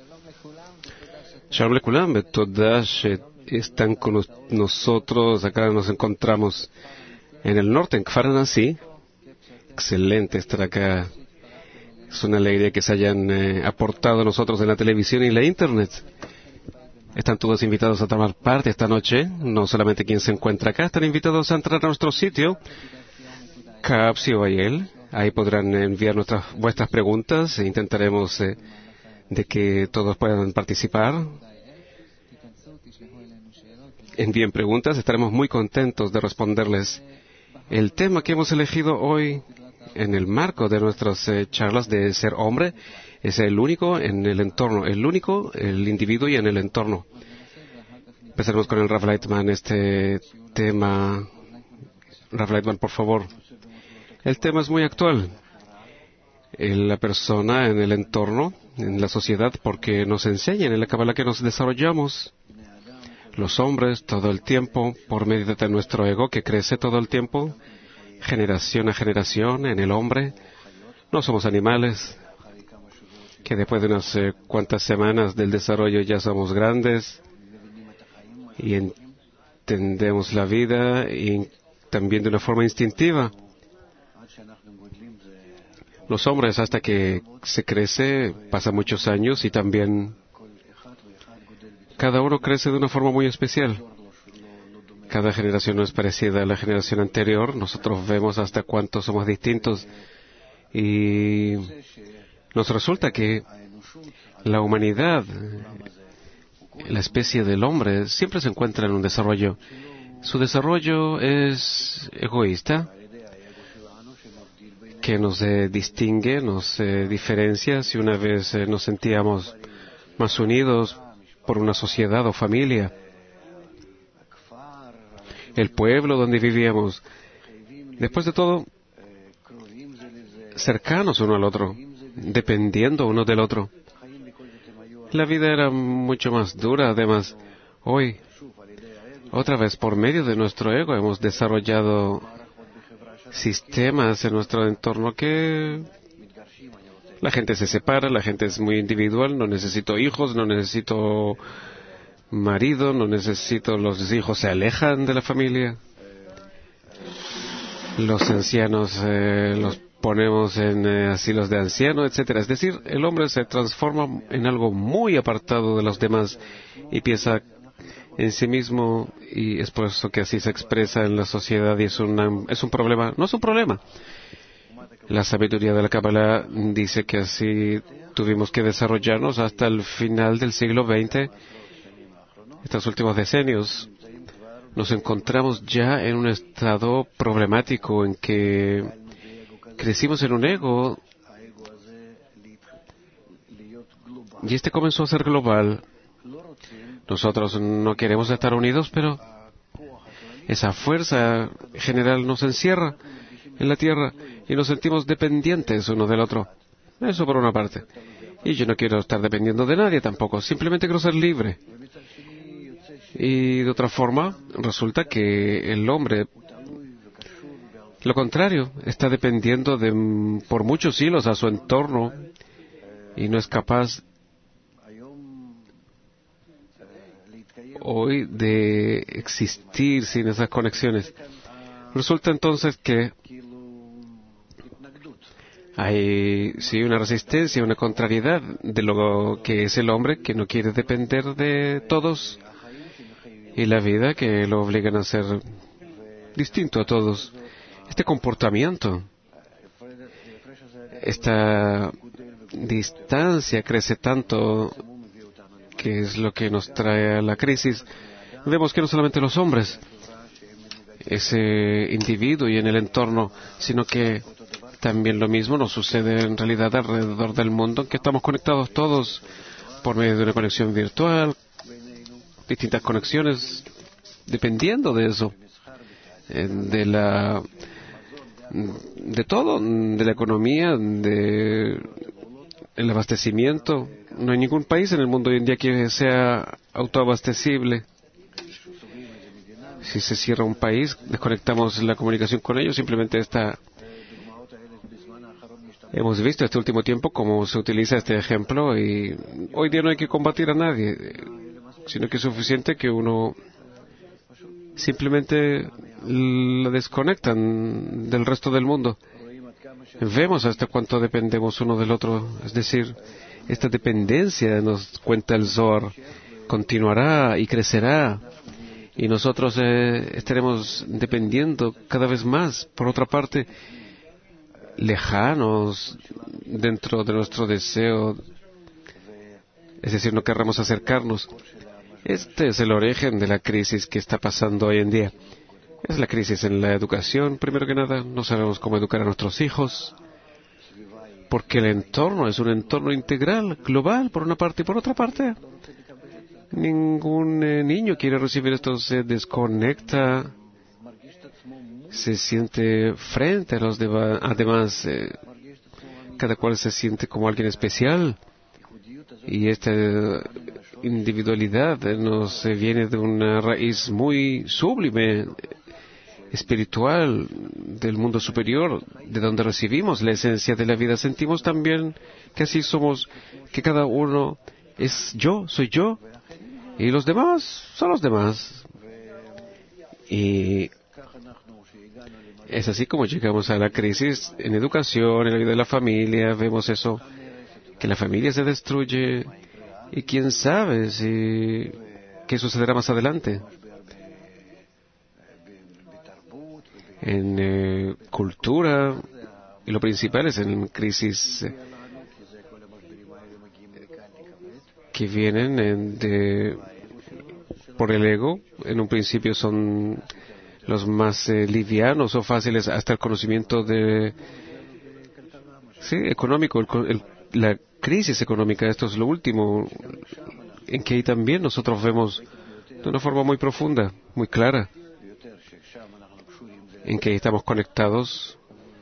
Shalom Lekulam, Betodah, están con nosotros. Acá nos encontramos en el norte, en Kfar Nasi. Excelente estar acá. Es una alegría que se hayan aportado a nosotros en la televisión y en la internet. Están todos invitados a tomar parte esta noche. No solamente quien se encuentra acá, están invitados a entrar a nuestro sitio, Capsi o Ayel. Ahí podrán enviar vuestras preguntas e intentaremos de que todos puedan participar. Envíen preguntas, estaremos muy contentos de responderles. El tema que hemos elegido hoy en el marco de nuestras charlas de ser hombre es el único en el entorno, el individuo y en el entorno. Empezaremos con el Rav Leitman este tema. Rav Leitman, por favor. El tema es muy actual. La persona en el entorno, en la sociedad, porque nos enseñan en la Kabbalah que nos desarrollamos los hombres todo el tiempo por medio de nuestro ego que crece todo el tiempo, generación a generación en el hombre. No somos animales que después de unas cuantas semanas del desarrollo ya somos grandes y entendemos la vida y también de una forma instintiva. Los hombres, hasta que se crece, pasan muchos años y también cada uno crece de una forma muy especial. Cada generación no es parecida a la generación anterior. Nosotros vemos hasta cuánto somos distintos y nos resulta que la humanidad, la especie del hombre, siempre se encuentra en un desarrollo. Su desarrollo es egoísta, que nos distingue, nos diferencia. Si una vez nos sentíamos más unidos por una sociedad o familia, el pueblo donde vivíamos, después de todo, cercanos uno al otro, dependiendo uno del otro. La vida era mucho más dura. Además, hoy, otra vez, por medio de nuestro ego, hemos desarrollado sistemas en nuestro entorno que la gente se separa, la gente es muy individual. No necesito hijos, no necesito marido, no necesito, los hijos se alejan de la familia. Los ancianos los ponemos en asilos de ancianos, etcétera. Es decir, el hombre se transforma en algo muy apartado de los demás y piensa en sí mismo, y es por eso que así se expresa en la sociedad y es un problema. No es un problema. La sabiduría de la Kabbalah dice que así tuvimos que desarrollarnos hasta el final del siglo XX. Estos últimos decenios nos encontramos ya en un estado problemático en que crecimos en un ego y este comenzó a ser global. Nosotros no queremos estar unidos, pero esa fuerza general nos encierra en la tierra y nos sentimos dependientes uno del otro. Eso por una parte. Y yo no quiero estar dependiendo de nadie tampoco. Simplemente quiero ser libre. Y de otra forma, resulta que el hombre, lo contrario, está dependiendo por muchos hilos a su entorno y no es capaz hoy de existir sin esas conexiones. Resulta entonces que hay una resistencia, una contrariedad de lo que es el hombre, que no quiere depender de todos, y la vida que lo obligan a ser distinto a todos. Este comportamiento, esta distancia crece tanto, que es lo que nos trae a la crisis. Vemos que no solamente los hombres, ese individuo y en el entorno, sino que también lo mismo nos sucede en realidad alrededor del mundo, en que estamos conectados todos por medio de una conexión virtual, distintas conexiones, dependiendo de eso, de todo, de la economía, del abastecimiento. No hay ningún país en el mundo hoy en día que sea autoabastecible. Si se cierra un país, desconectamos la comunicación con ellos, simplemente Hemos visto este último tiempo cómo se utiliza este ejemplo y hoy día no hay que combatir a nadie, sino que es suficiente que uno simplemente lo desconectan del resto del mundo. Vemos hasta cuánto dependemos uno del otro, es decir, esta dependencia, nos cuenta el Zohar, continuará y crecerá y nosotros estaremos dependiendo cada vez más. Por otra parte, lejanos dentro de nuestro deseo, es decir, no querramos acercarnos. Este es el origen de la crisis que está pasando hoy en día. Es la crisis en la educación. Primero que nada, no sabemos cómo educar a nuestros hijos, porque el entorno es un entorno integral, global, por una parte, y por otra parte, ningún niño quiere recibir esto, se desconecta, se siente frente a los demás, además, cada cual se siente como alguien especial, y esta individualidad nos viene de una raíz muy sublime, espiritual, del mundo superior, de donde recibimos la esencia de la vida. Sentimos también que así somos, que cada uno es yo, soy yo, y los demás son los demás. Y es así como llegamos a la crisis en educación, en la vida de la familia. Vemos eso, que la familia se destruye, y quién sabe qué sucederá más adelante. En cultura, y lo principal es en crisis que vienen por el ego. En un principio son los más livianos o fáciles hasta el conocimiento económico, la crisis económica. Esto es lo último en que ahí también nosotros vemos de una forma muy profunda, muy clara, en que estamos conectados,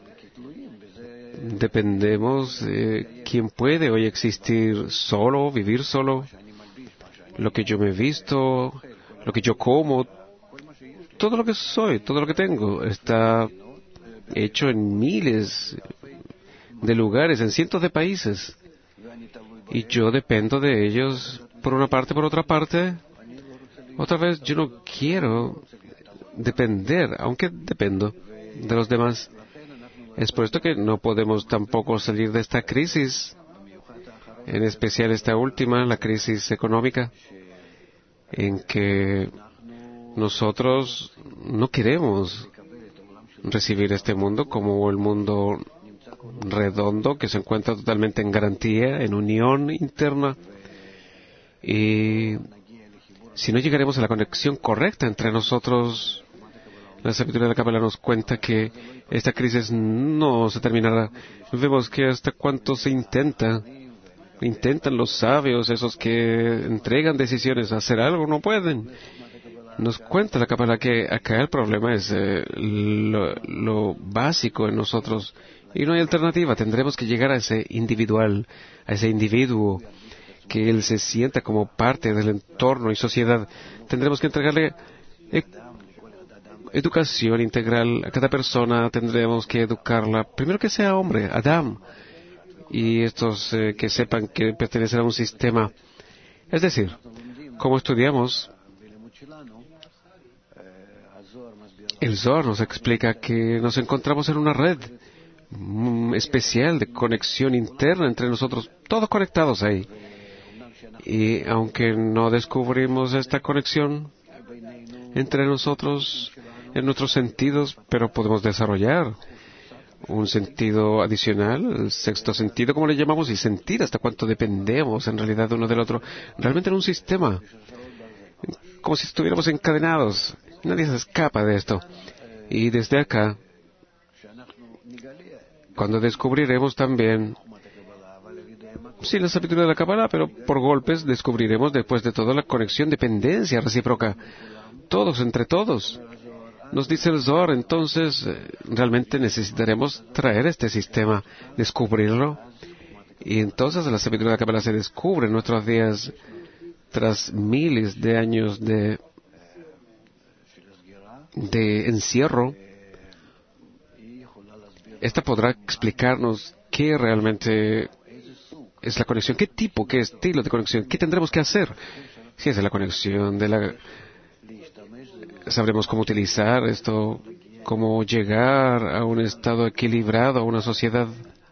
dependemos de quién puede hoy existir solo, vivir solo, lo que yo me he visto, lo que yo como, todo lo que soy, todo lo que tengo, está hecho en miles de lugares, en cientos de países, y yo dependo de ellos por una parte, por otra parte. Otra vez, yo no quiero depender, aunque dependo de los demás. Es por esto que no podemos tampoco salir de esta crisis, en especial esta última, la crisis económica, en que nosotros no queremos recibir este mundo como el mundo redondo que se encuentra totalmente en garantía, en unión interna, y si no llegaremos a la conexión correcta entre nosotros, la sabiduría de la Cábala nos cuenta que esta crisis no se terminará. Vemos que hasta cuánto se intentan los sabios, esos que entregan decisiones, a hacer algo, no pueden. Nos cuenta la Cábala que acá el problema es lo básico en nosotros y no hay alternativa. Tendremos que llegar a ese individual, a ese individuo, que él se sienta como parte del entorno y sociedad. Tendremos que entregarle educación integral a cada persona. Tendremos que educarla, primero que sea hombre, Adam, y estos que sepan que pertenecen a un sistema. Es decir, como estudiamos, el Zohar nos explica que nos encontramos en una red especial de conexión interna entre nosotros, todos conectados ahí. Y aunque no descubrimos esta conexión entre nosotros en nuestros sentidos, pero podemos desarrollar un sentido adicional, el sexto sentido, como le llamamos, y sentir hasta cuánto dependemos en realidad uno del otro, realmente en un sistema, como si estuviéramos encadenados. Nadie se escapa de esto. Y desde acá, cuando descubriremos también, la sabiduría de la Cábala, pero por golpes descubriremos después de todo la conexión, dependencia recíproca, todos entre todos. Nos dice el Zohar, entonces realmente necesitaremos traer este sistema, descubrirlo, y entonces la sabiduría de la Cábala se descubre en nuestros días tras miles de años de encierro. Esta podrá explicarnos qué realmente es la conexión, qué tipo, qué estilo de conexión, qué tendremos que hacer. Si es la conexión sabremos cómo utilizar esto, cómo llegar a un estado equilibrado, a una sociedad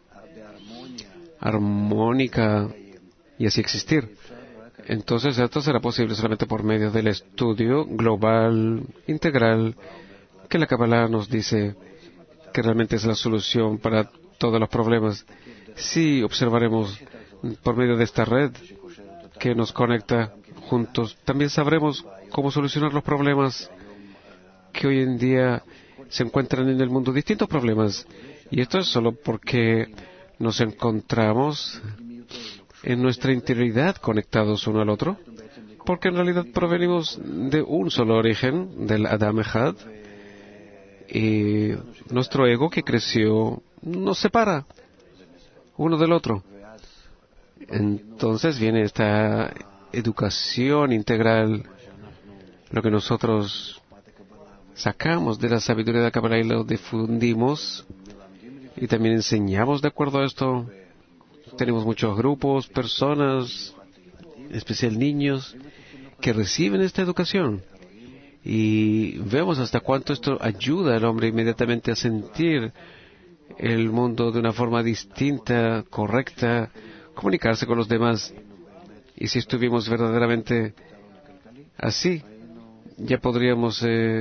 armónica y así existir. Entonces esto será posible solamente por medio del estudio global, integral, que la Kabbalah nos dice que realmente es la solución para todos los problemas. Si observaremos por medio de esta red que nos conecta juntos, también sabremos cómo solucionar los problemas que hoy en día se encuentran en el mundo, distintos problemas. Y esto es solo porque nos encontramos en nuestra interioridad conectados uno al otro, porque en realidad provenimos de un solo origen, del Adam Echad, y nuestro ego que creció nos separa uno del otro. Entonces viene esta educación integral, lo que nosotros sacamos de la sabiduría de la Kabbalah y lo difundimos y también enseñamos de acuerdo a esto. Tenemos muchos grupos, personas, en especial niños, que reciben esta educación. Y vemos hasta cuánto esto ayuda al hombre inmediatamente a sentir el mundo de una forma distinta, correcta, comunicarse con los demás. Y si estuvimos verdaderamente así, ya podríamos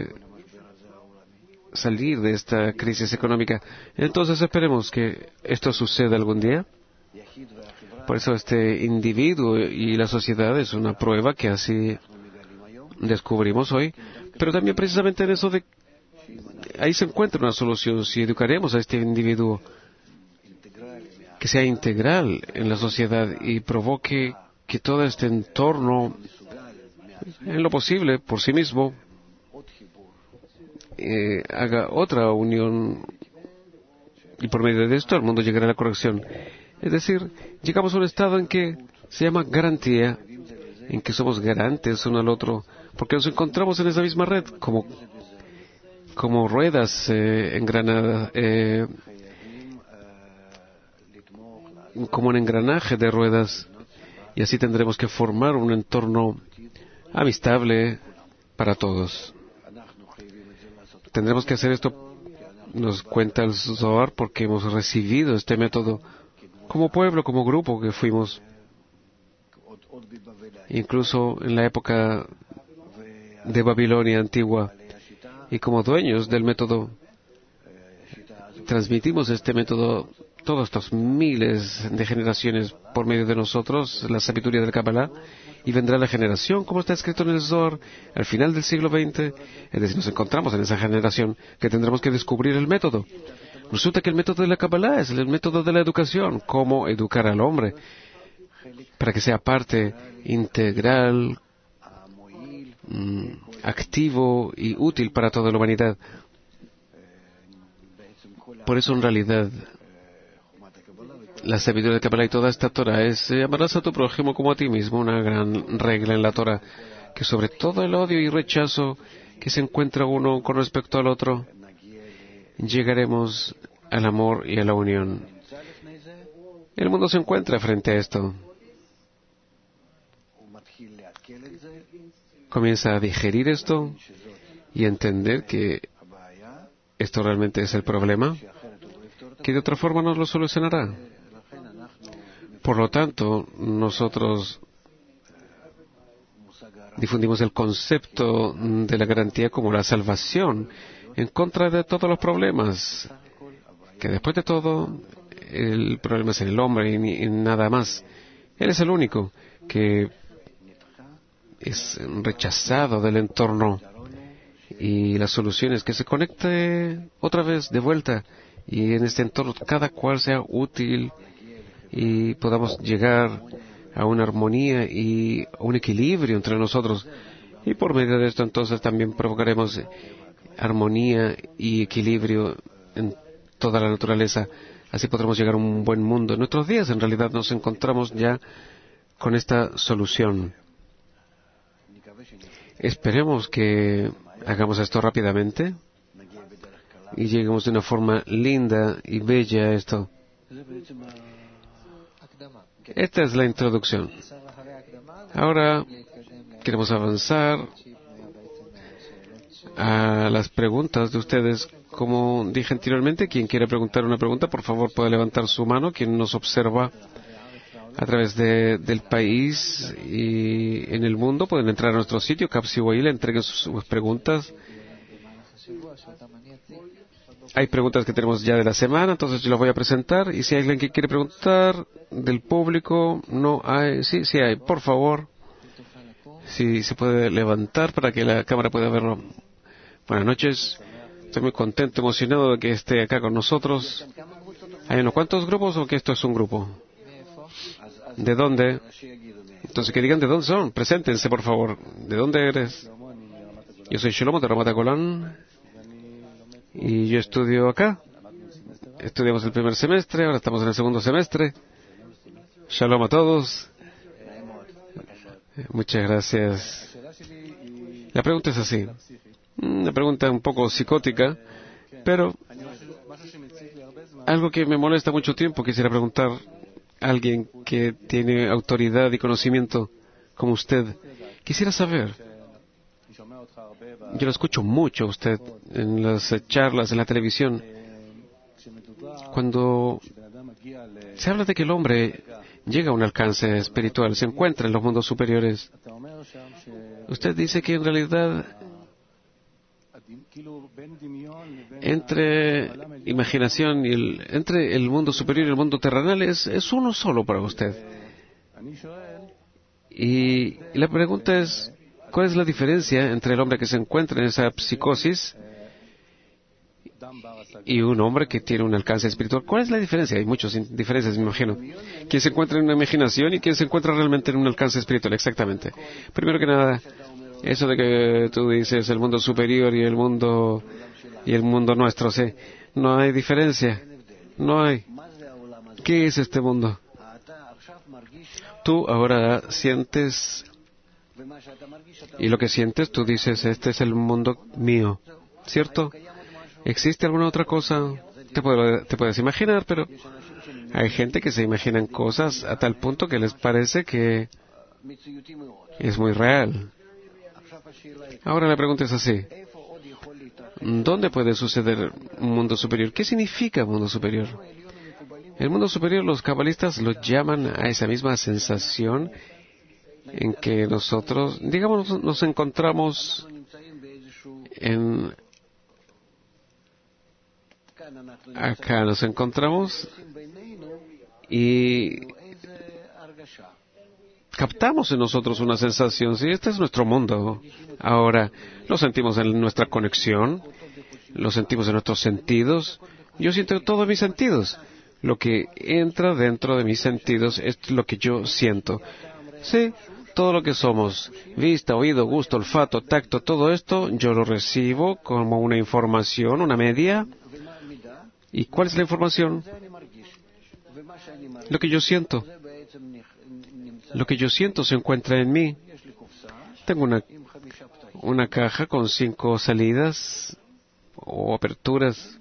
salir de esta crisis económica. Entonces esperemos que esto suceda algún día. Por eso este individuo y la sociedad es una prueba que así descubrimos hoy, pero también precisamente en eso ahí se encuentra una solución. Si educaremos a este individuo que sea integral en la sociedad y provoque que todo este entorno, en lo posible, por sí mismo, haga otra unión, y por medio de esto el mundo llegará a la corrección. Es decir, llegamos a un estado en que se llama garantía, en que somos garantes uno al otro, porque nos encontramos en esa misma red, como ruedas engranadas, como un engranaje de ruedas, y así tendremos que formar un entorno amistable para todos. Tendremos que hacer esto, nos cuenta el Zohar, porque hemos recibido este método como pueblo, como grupo que fuimos. Incluso en la época de Babilonia antigua, y como dueños del método, transmitimos este método todos estos miles de generaciones por medio de nosotros, la sabiduría del Kabbalah, y vendrá la generación, como está escrito en el Zohar, al final del siglo XX, es decir, nos encontramos en esa generación que tendremos que descubrir el método. Resulta que el método de la Kabbalah es el método de la educación, cómo educar al hombre, para que sea parte integral, activo y útil para toda la humanidad. Por eso, en realidad, la sabiduría de Kabbalah y toda esta Torah es amarás a tu prójimo como a ti mismo, una gran regla en la Torah, que sobre todo el odio y rechazo que se encuentra uno con respecto al otro, llegaremos al amor y a la unión. El mundo se encuentra frente a esto. Comienza a digerir esto y a entender que esto realmente es el problema, que de otra forma no lo solucionará. Por lo tanto, nosotros difundimos el concepto de la garantía como la salvación en contra de todos los problemas, que después de todo, el problema es en el hombre y nada más. Él es el único que es rechazado del entorno, y la solución es que se conecte otra vez de vuelta, y en este entorno cada cual sea útil y podamos llegar a una armonía y a un equilibrio entre nosotros. Y por medio de esto entonces también provocaremos armonía y equilibrio en toda la naturaleza. Así podremos llegar a un buen mundo. En nuestros días en realidad nos encontramos ya con esta solución. Esperemos que hagamos esto rápidamente y lleguemos de una forma linda y bella a esto. Esta es la introducción. Ahora queremos avanzar a las preguntas de ustedes. Como dije anteriormente, quien quiere preguntar una pregunta, por favor puede levantar su mano. Quien nos observa a través del país y en el mundo pueden entrar a nuestro sitio, Capsiwahili, entreguen sus preguntas. Hay preguntas que tenemos ya de la semana, entonces yo las voy a presentar. Y si hay alguien que quiere preguntar del público, no hay. Sí, sí hay. Por favor, si se puede levantar para que la cámara pueda verlo. Buenas noches. Estoy muy contento, emocionado de que esté acá con nosotros. ¿Hay unos cuantos grupos o que esto es un grupo? ¿De dónde? Entonces que digan de dónde son. Preséntense, por favor. ¿De dónde eres? Yo soy Shlomo de Ramat HaGolan. Y yo estudio acá. Estudiamos el primer semestre, ahora estamos en el segundo semestre. Shalom a todos. Muchas gracias. La pregunta es así. Una pregunta un poco psicótica, pero algo que me molesta mucho tiempo. Quisiera preguntar a alguien que tiene autoridad y conocimiento como usted. Quisiera saber. Yo lo escucho mucho a usted en las charlas, en la televisión. Cuando se habla de que el hombre llega a un alcance espiritual, se encuentra en los mundos superiores, usted dice que en realidad entre imaginación y entre el mundo superior y el mundo terrenal es uno solo para usted. Y la pregunta es, ¿cuál es la diferencia entre el hombre que se encuentra en esa psicosis y un hombre que tiene un alcance espiritual? ¿Cuál es la diferencia? Hay muchas diferencias, me imagino. ¿Quién se encuentra en una imaginación y quién se encuentra realmente en un alcance espiritual? Exactamente. Primero que nada, eso de que tú dices el mundo superior y el mundo nuestro, sí. No hay diferencia. No hay. ¿Qué es este mundo? Tú ahora sientes, y lo que sientes, tú dices, este es el mundo mío, ¿cierto? ¿Existe alguna otra cosa? Te puedes imaginar, pero hay gente que se imaginan cosas a tal punto que les parece que es muy real. Ahora la pregunta es así. ¿Dónde puede suceder un mundo superior? ¿Qué significa mundo superior? El mundo superior, los cabalistas lo llaman a esa misma sensación en que nosotros, digamos, nos encontramos acá nos encontramos y captamos en nosotros una sensación. Sí, este es nuestro mundo. Ahora, lo sentimos en nuestra conexión, lo sentimos en nuestros sentidos. Yo siento todos mis sentidos. Lo que entra dentro de mis sentidos es lo que yo siento. Sí, todo lo que somos, vista, oído, gusto, olfato, tacto, todo esto, yo lo recibo como una información, una media. ¿Y cuál es la información? Lo que yo siento. Lo que yo siento se encuentra en mí. Tengo una caja con 5 salidas o aperturas.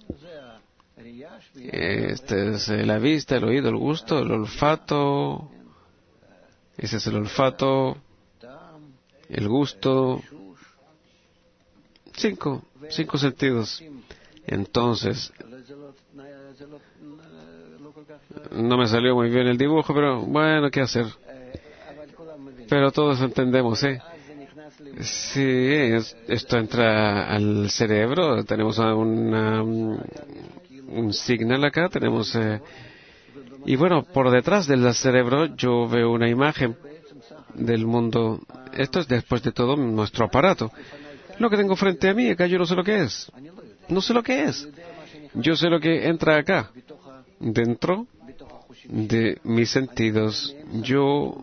Este es la vista, el oído, el gusto, el olfato. Ese es el olfato, el gusto. 5 sentidos. Entonces, no me salió muy bien el dibujo, pero bueno, ¿qué hacer? Pero todos entendemos, ¿eh? Sí, esto entra al cerebro, tenemos un signal acá, tenemos... y bueno, por detrás del cerebro yo veo una imagen del mundo. Esto es, después de todo, nuestro aparato. Lo que tengo frente a mí, acá yo no sé lo que es. No sé lo que es. Yo sé lo que entra acá, dentro de mis sentidos. Yo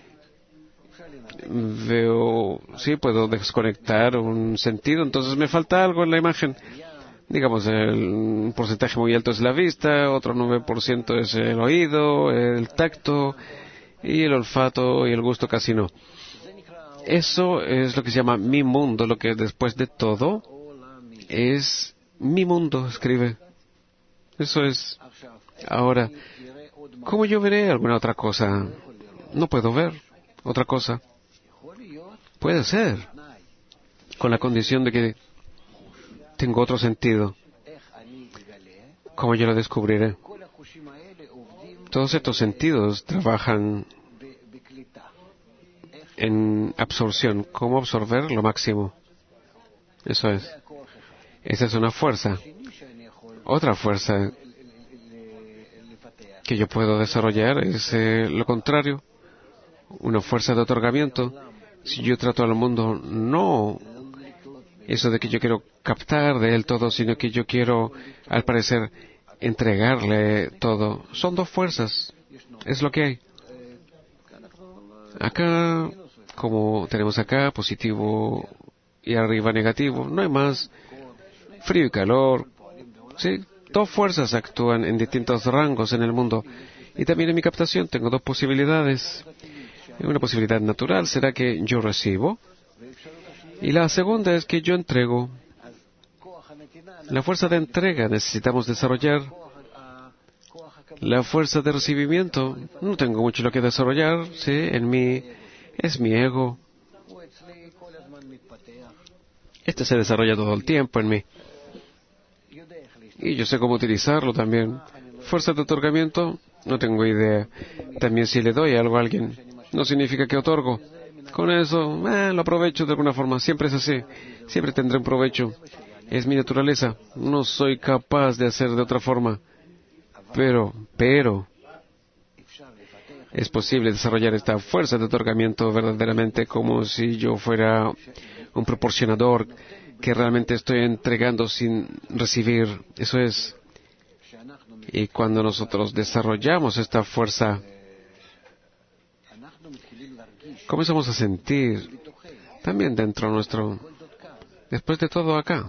veo, sí, puedo desconectar un sentido, entonces me falta algo en la imagen. Digamos, un porcentaje muy alto es la vista, otro 9% es el oído, el tacto, y el olfato y el gusto casi no. Eso es lo que se llama mi mundo, lo que después de todo es mi mundo, escribe. Eso es. Ahora, ¿cómo yo veré alguna otra cosa? No puedo ver otra cosa. Puede ser, con la condición de que tengo otro sentido. ¿Cómo yo lo descubriré? Todos estos sentidos trabajan en absorción. ¿Cómo absorber lo máximo? Eso es. Esa es una fuerza. Otra fuerza que yo puedo desarrollar es lo contrario. Una fuerza de otorgamiento. Si yo trato al mundo, no eso de que yo quiero captar de él todo, sino que yo quiero, al parecer, entregarle todo. Son dos fuerzas. Es lo que hay. Acá, como tenemos acá, positivo y arriba negativo, no hay más. Frío y calor. Sí, dos fuerzas actúan en distintos rangos en el mundo. Y también en mi captación tengo dos posibilidades. Una posibilidad natural será que yo recibo. Y la segunda es que yo entrego. La fuerza de entrega necesitamos desarrollar. La fuerza de recibimiento, no tengo mucho lo que desarrollar, sí, en mí es mi ego. Este se desarrolla todo el tiempo en mí. Y yo sé cómo utilizarlo también. Fuerza de otorgamiento, no tengo idea. También si le doy algo a alguien, no significa que otorgo. Con eso, lo aprovecho de alguna forma. Siempre es así. Siempre tendré un provecho. Es mi naturaleza. No soy capaz de hacer de otra forma. Pero, es posible desarrollar esta fuerza de otorgamiento verdaderamente como si yo fuera un proporcionador que realmente estoy entregando sin recibir. Eso es. Y cuando nosotros desarrollamos esta fuerza, comenzamos a sentir también dentro nuestro, después de todo acá,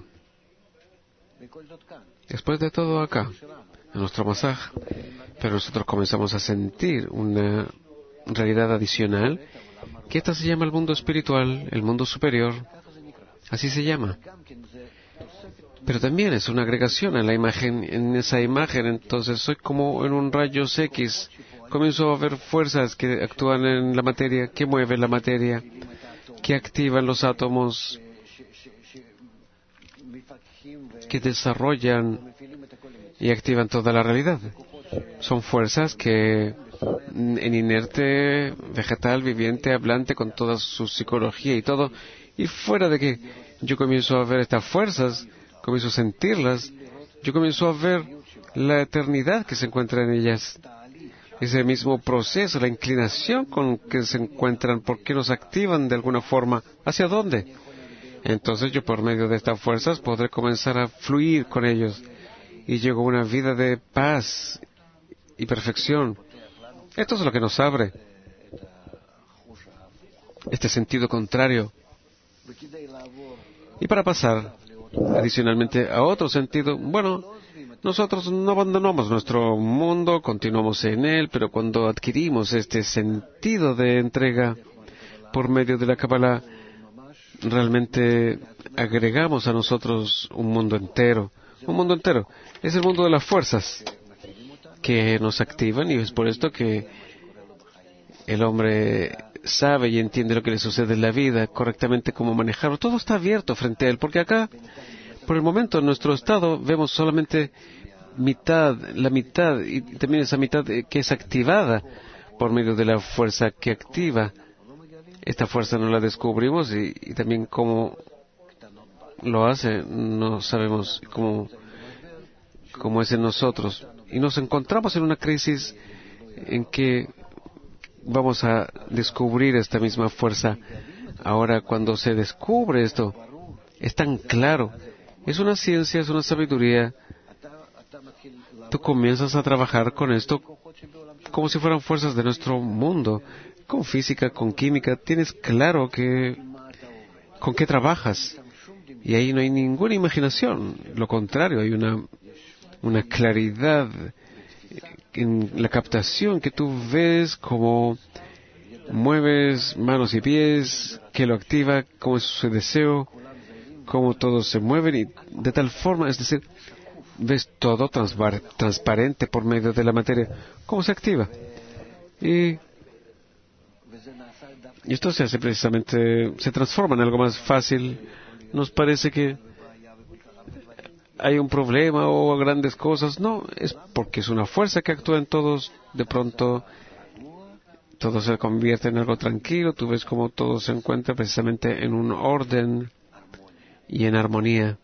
en nuestro masaje, pero nosotros comenzamos a sentir una realidad adicional, que esta se llama el mundo espiritual, el mundo superior, así se llama. Pero también es una agregación en la imagen, en esa imagen, entonces soy como en un rayos X. Comienzo a ver fuerzas que actúan en la materia, que mueven la materia, que activan los átomos, que desarrollan y activan toda la realidad. Son fuerzas que en inerte, vegetal, viviente, hablante, con toda su psicología y todo, y fuera de que yo comienzo a ver estas fuerzas, comienzo a sentirlas, yo comienzo a ver la eternidad que se encuentra en ellas. Ese mismo proceso, la inclinación con que se encuentran, ¿por qué nos activan de alguna forma? ¿Hacia dónde? Entonces yo por medio de estas fuerzas podré comenzar a fluir con ellos y llego a una vida de paz y perfección. Esto es lo que nos abre este sentido contrario. Y para pasar adicionalmente a otro sentido, nosotros no abandonamos nuestro mundo, continuamos en él, pero cuando adquirimos este sentido de entrega por medio de la Kabbalah, realmente agregamos a nosotros un mundo entero. Un mundo entero. Es el mundo de las fuerzas que nos activan, y es por esto que el hombre sabe y entiende lo que le sucede en la vida, correctamente cómo manejarlo. Todo está abierto frente a él, porque acá, por el momento, en nuestro estado, vemos solamente la mitad, y también esa mitad que es activada por medio de la fuerza que activa. Esta fuerza no la descubrimos y también cómo lo hace, no sabemos cómo es en nosotros. Y nos encontramos en una crisis en que vamos a descubrir esta misma fuerza. Ahora, cuando se descubre esto, es tan claro. Es una ciencia, es una sabiduría. Tú comienzas a trabajar con esto como si fueran fuerzas de nuestro mundo, con física, con química. Tienes claro con qué trabajas. Y ahí no hay ninguna imaginación. Lo contrario, hay una claridad en la captación que tú ves, cómo mueves manos y pies, que lo activa, cómo es su deseo, cómo todos se mueven y de tal forma, es decir, ves todo transparente por medio de la materia. ¿Cómo se activa? Y esto se hace precisamente, se transforma en algo más fácil. Nos parece que hay un problema o grandes cosas. No, es porque es una fuerza que actúa en todos. De pronto, todo se convierte en algo tranquilo. Tú ves cómo todo se encuentra precisamente en un orden y en armonía.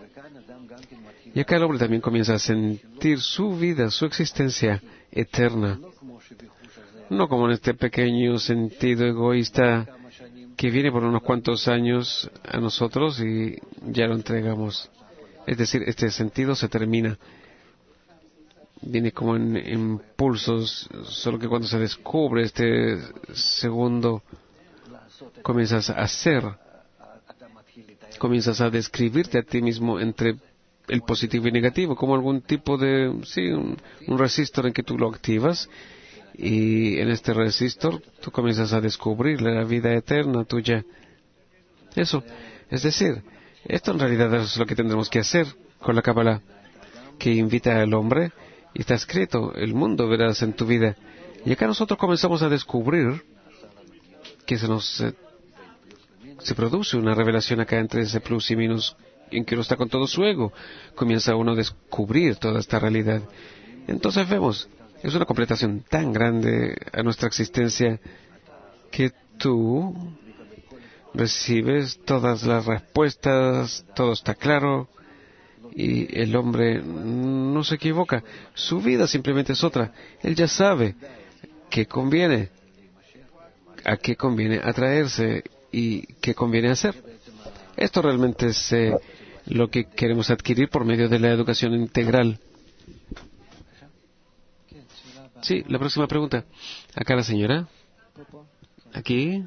Y acá el hombre también comienza a sentir su vida, su existencia eterna. No como en este pequeño sentido egoísta que viene por unos cuantos años a nosotros y ya lo entregamos. Es decir, este sentido se termina. Viene como en impulsos, solo que cuando se descubre este segundo, comienzas a ser, comienzas a describirte a ti mismo entre el positivo y negativo, como algún tipo de, sí, un resistor en que tú lo activas, y en este resistor tú comienzas a descubrir la vida eterna tuya. Eso, es decir, esto en realidad es lo que tendremos que hacer con la Kabbalah, que invita al hombre, y está escrito, el mundo verás en tu vida. Y acá nosotros comenzamos a descubrir que se produce una revelación acá entre ese plus y minus, en que uno está con todo su ego. Comienza uno a descubrir toda esta realidad. Entonces vemos, es una completación tan grande a nuestra existencia que tú recibes todas las respuestas, todo está claro, y el hombre no se equivoca. Su vida simplemente es otra. Él ya sabe qué conviene, a qué conviene atraerse y qué conviene hacer. Esto realmente es lo que queremos adquirir por medio de la educación integral. Sí, la próxima pregunta. Acá la señora. Aquí.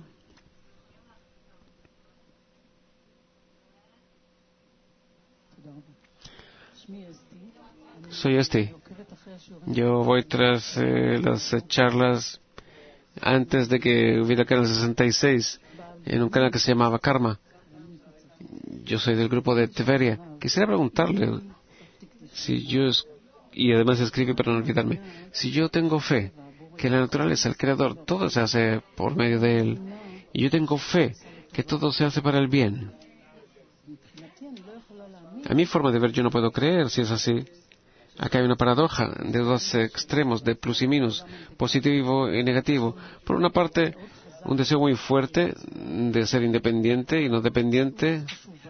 Soy Yo voy tras las charlas antes de que hubiera Canal 66, en un canal que se llamaba Karma. Yo soy del grupo de Tveria. Quisiera preguntarle si y además escribe para no olvidarme, si yo tengo fe que la naturaleza, el creador, todo se hace por medio de él, y yo tengo fe que todo se hace para el bien. A mi forma de ver, yo no puedo creer si es así. Acá hay una paradoja de dos extremos, de plus y minus, positivo y negativo. Por una parte, un deseo muy fuerte de ser independiente y no dependiente.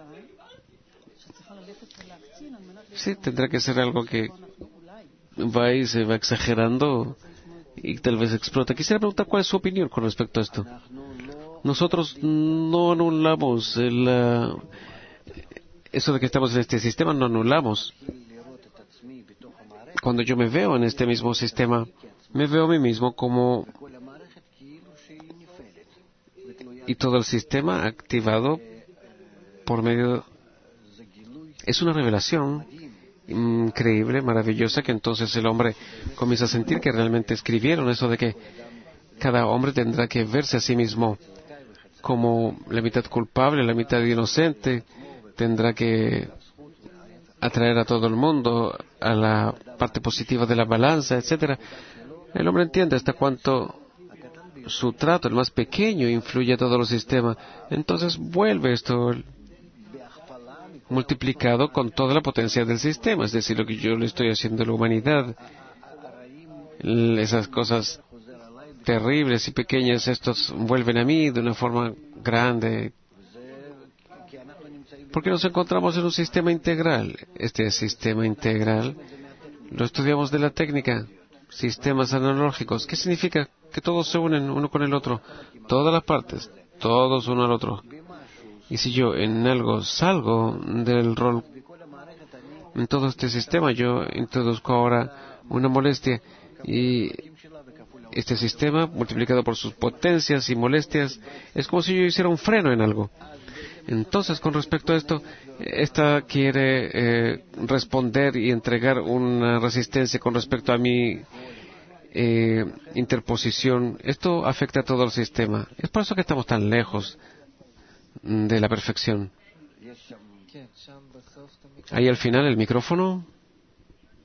Sí, tendrá que ser algo que va y se va exagerando y tal vez explota. Quisiera preguntar cuál es su opinión con respecto a esto. Nosotros no anulamos eso de que estamos en este sistema, no anulamos. Cuando yo me veo en este mismo sistema, me veo a mí mismo como... Y todo el sistema activado por medio... Es una revelación increíble, maravillosa, que entonces el hombre comienza a sentir que realmente escribieron eso de que cada hombre tendrá que verse a sí mismo como la mitad culpable, la mitad inocente, tendrá que atraer a todo el mundo a la parte positiva de la balanza, etcétera. El hombre entiende hasta cuánto su trato, el más pequeño, influye a todo el sistema. Entonces vuelve esto multiplicado con toda la potencia del sistema, es decir, lo que yo le estoy haciendo a la humanidad, esas cosas terribles y pequeñas, estos vuelven a mí de una forma grande. Porque nos encontramos en un sistema integral. Este sistema integral lo estudiamos de la técnica, sistemas analógicos. ¿Qué significa? Que todos se unen uno con el otro, todas las partes, todos uno al otro. Y si yo en algo salgo del rol, en todo este sistema yo introduzco ahora una molestia, y este sistema multiplicado por sus potencias y molestias es como si yo hiciera un freno en algo. Entonces, con respecto a esto, esta quiere responder y entregar una resistencia con respecto a mi interposición. Esto afecta a todo el sistema. Es por eso que estamos tan lejos de la perfección. Ahí al final el micrófono.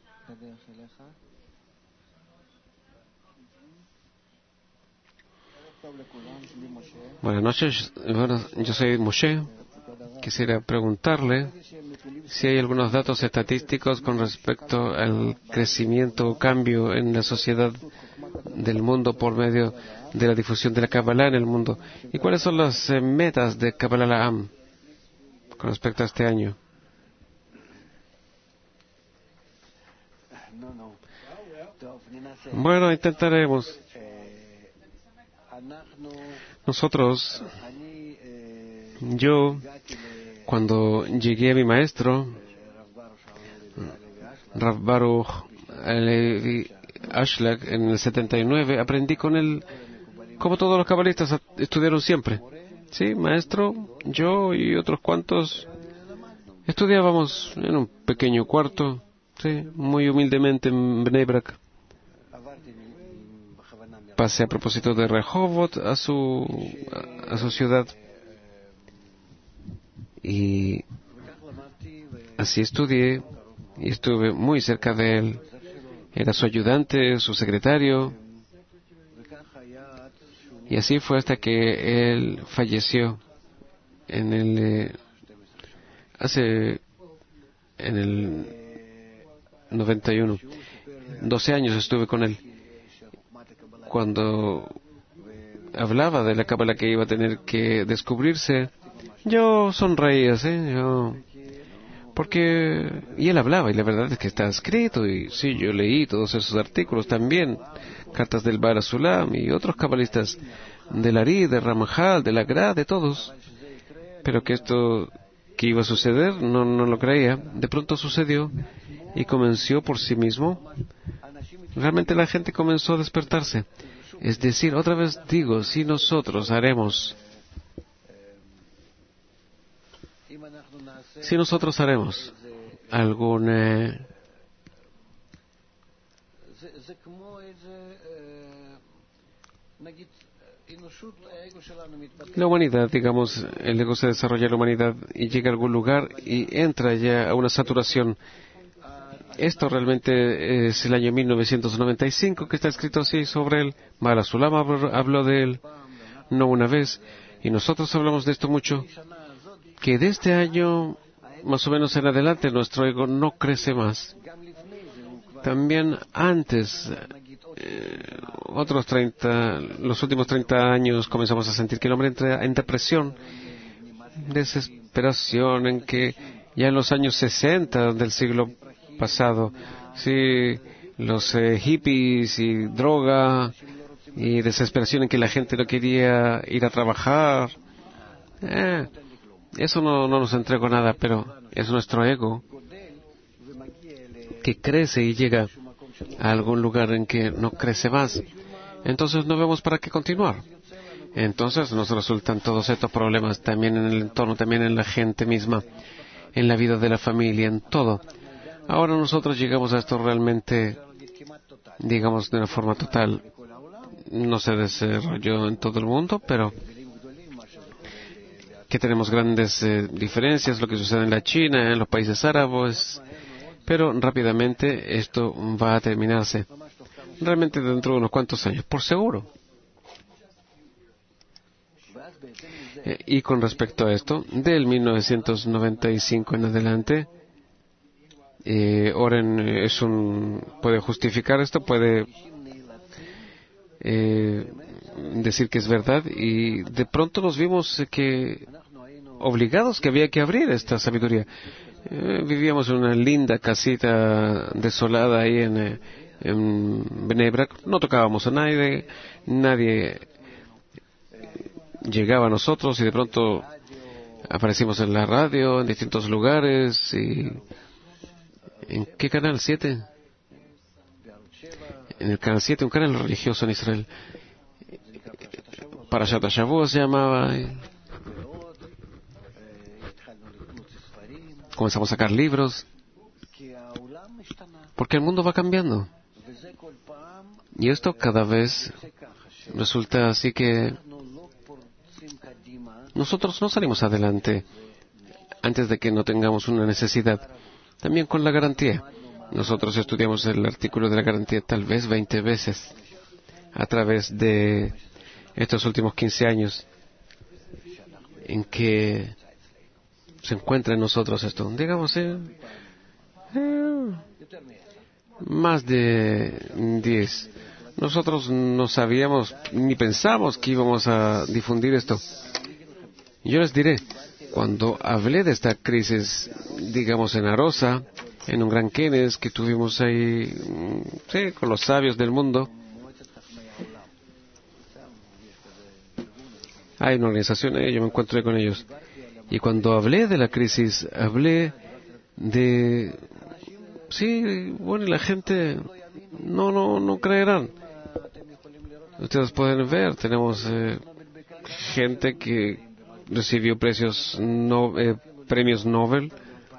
Buenas noches. Bueno, yo soy Moshe. Quisiera preguntarle si hay algunos datos estadísticos con respecto al crecimiento o cambio en la sociedad del mundo por medio de la difusión de la Kabbalah en el mundo. ¿Y cuáles son las metas de Kabbalah La'am con respecto a este año? Bueno, intentaremos. Nosotros, yo, cuando llegué a mi maestro, Rav Baruch Levi Ashlag, en el 79, aprendí con él, como todos los cabalistas estudiaron siempre. Sí, maestro, yo y otros cuantos estudiábamos en un pequeño cuarto, sí, muy humildemente en Bnei Brak. Pasé a propósito de Rehovot a su ciudad y así estudié y estuve muy cerca de él. Era su ayudante, su secretario, y así fue hasta que él falleció en el 91. 12 años estuve con él. Cuando hablaba de la Kabbalah que iba a tener que descubrirse, yo sonreía, y él hablaba, y la verdad es que está escrito, y sí, yo leí todos esos artículos también, cartas del Baal Sulam y otros cabalistas, del Ari, de Ramajal, de la Gra, de todos, pero que esto que iba a suceder, no lo creía. De pronto sucedió, y comenzó por sí mismo. Realmente la gente comenzó a despertarse. Es decir, otra vez digo, si nosotros haremos algún la humanidad, digamos, el ego se desarrolla en la humanidad y llega a algún lugar y entra ya a una saturación. Esto realmente es el año 1995 que está escrito así sobre él. Baal Sulam habló de él no una vez, y nosotros hablamos de esto mucho, que de este año más o menos en adelante nuestro ego no crece más. También antes, los últimos 30 años comenzamos a sentir que el hombre entra en depresión, desesperación, en que ya en los años 60 del siglo pasado, sí, los hippies y droga y desesperación en que la gente no quería ir a trabajar. Eso no nos entregó nada, pero es nuestro ego que crece y llega a algún lugar en que no crece más. Entonces no vemos para qué continuar. Entonces nos resultan todos estos problemas también en el entorno, también en la gente misma, en la vida de la familia, en todo. Ahora nosotros llegamos a esto realmente, digamos, de una forma total. No se desarrolló en todo el mundo, pero que tenemos grandes diferencias, lo que sucede en la China, en los países árabes, pero rápidamente esto va a terminarse. Realmente dentro de unos cuantos años, por seguro. Y con respecto a esto, del 1995 en adelante, Oren puede justificar esto, puede decir que es verdad, y de pronto nos vimos obligados que había que abrir esta sabiduría. Vivíamos en una linda casita desolada ahí en Bnei Brak, no tocábamos a nadie llegaba a nosotros, y de pronto aparecimos en la radio, en distintos lugares, y ¿en qué canal? 7. En el canal 7, un canal religioso en Israel. Parashat HaShavua se llamaba. Comenzamos a sacar libros, porque el mundo va cambiando. Y esto cada vez resulta así que nosotros no salimos adelante antes de que no tengamos una necesidad. También con la garantía. Nosotros estudiamos el artículo de la garantía tal vez 20 veces a través de estos últimos 15 años en que se encuentra en nosotros esto. Digamos, más de 10. Nosotros no sabíamos ni pensamos que íbamos a difundir esto. Yo les diré, cuando hablé de esta crisis, digamos en Arosa, en un gran Kenes que tuvimos ahí, sí, con los sabios del mundo, hay una organización, yo me encontré con ellos. Y cuando hablé de la crisis, hablé de... Sí, bueno, y la gente no creerán. Ustedes pueden ver, tenemos gente que recibió premios Nobel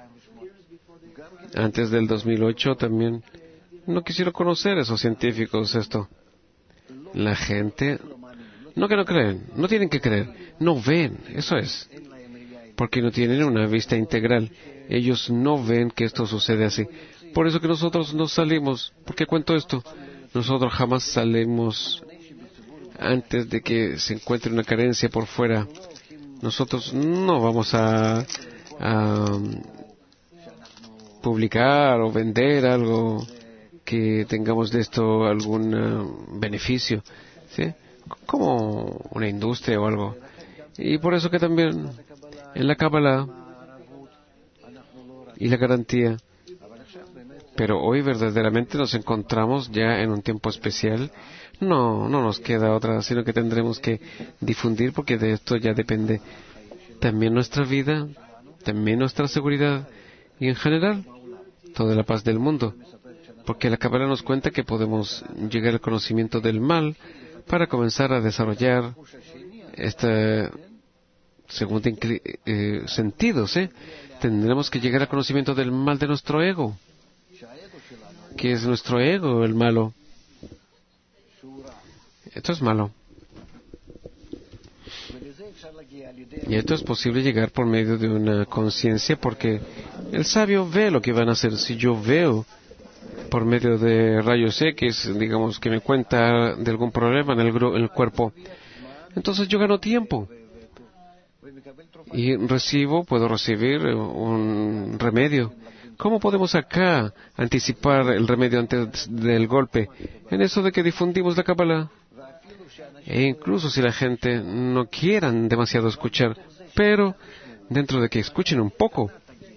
antes del 2008 también. No quisieron conocer esos científicos esto. La gente, no que no creen, no tienen que creer, no ven, eso es. Porque no tienen una vista integral. Ellos no ven que esto sucede así. Por eso que nosotros no salimos. ¿Por qué cuento esto? Nosotros jamás salimos antes de que se encuentre una carencia por fuera. Nosotros no vamos a publicar o vender algo que tengamos de esto algún beneficio, ¿sí? Como una industria o algo. Y por eso que también en la Cábala y la garantía. Pero hoy verdaderamente nos encontramos ya en un tiempo especial. No nos queda otra, sino que tendremos que difundir, porque de esto ya depende también nuestra vida, también nuestra seguridad y en general toda la paz del mundo. Porque la Cábala nos cuenta que podemos llegar al conocimiento del mal para comenzar a desarrollar este segundo sentido, ¿sí? Tendremos que llegar al conocimiento del mal de nuestro ego, que es nuestro ego el malo. Esto es malo. Y esto es posible llegar por medio de una conciencia, porque el sabio ve lo que van a hacer. Si yo veo por medio de rayos X, digamos, que me cuenta de algún problema en el cuerpo, entonces yo gano tiempo. Y puedo recibir un remedio. ¿Cómo podemos acá anticipar el remedio antes del golpe? En eso de que difundimos la Cábala. E incluso si la gente no quieran demasiado escuchar, pero dentro de que escuchen un poco,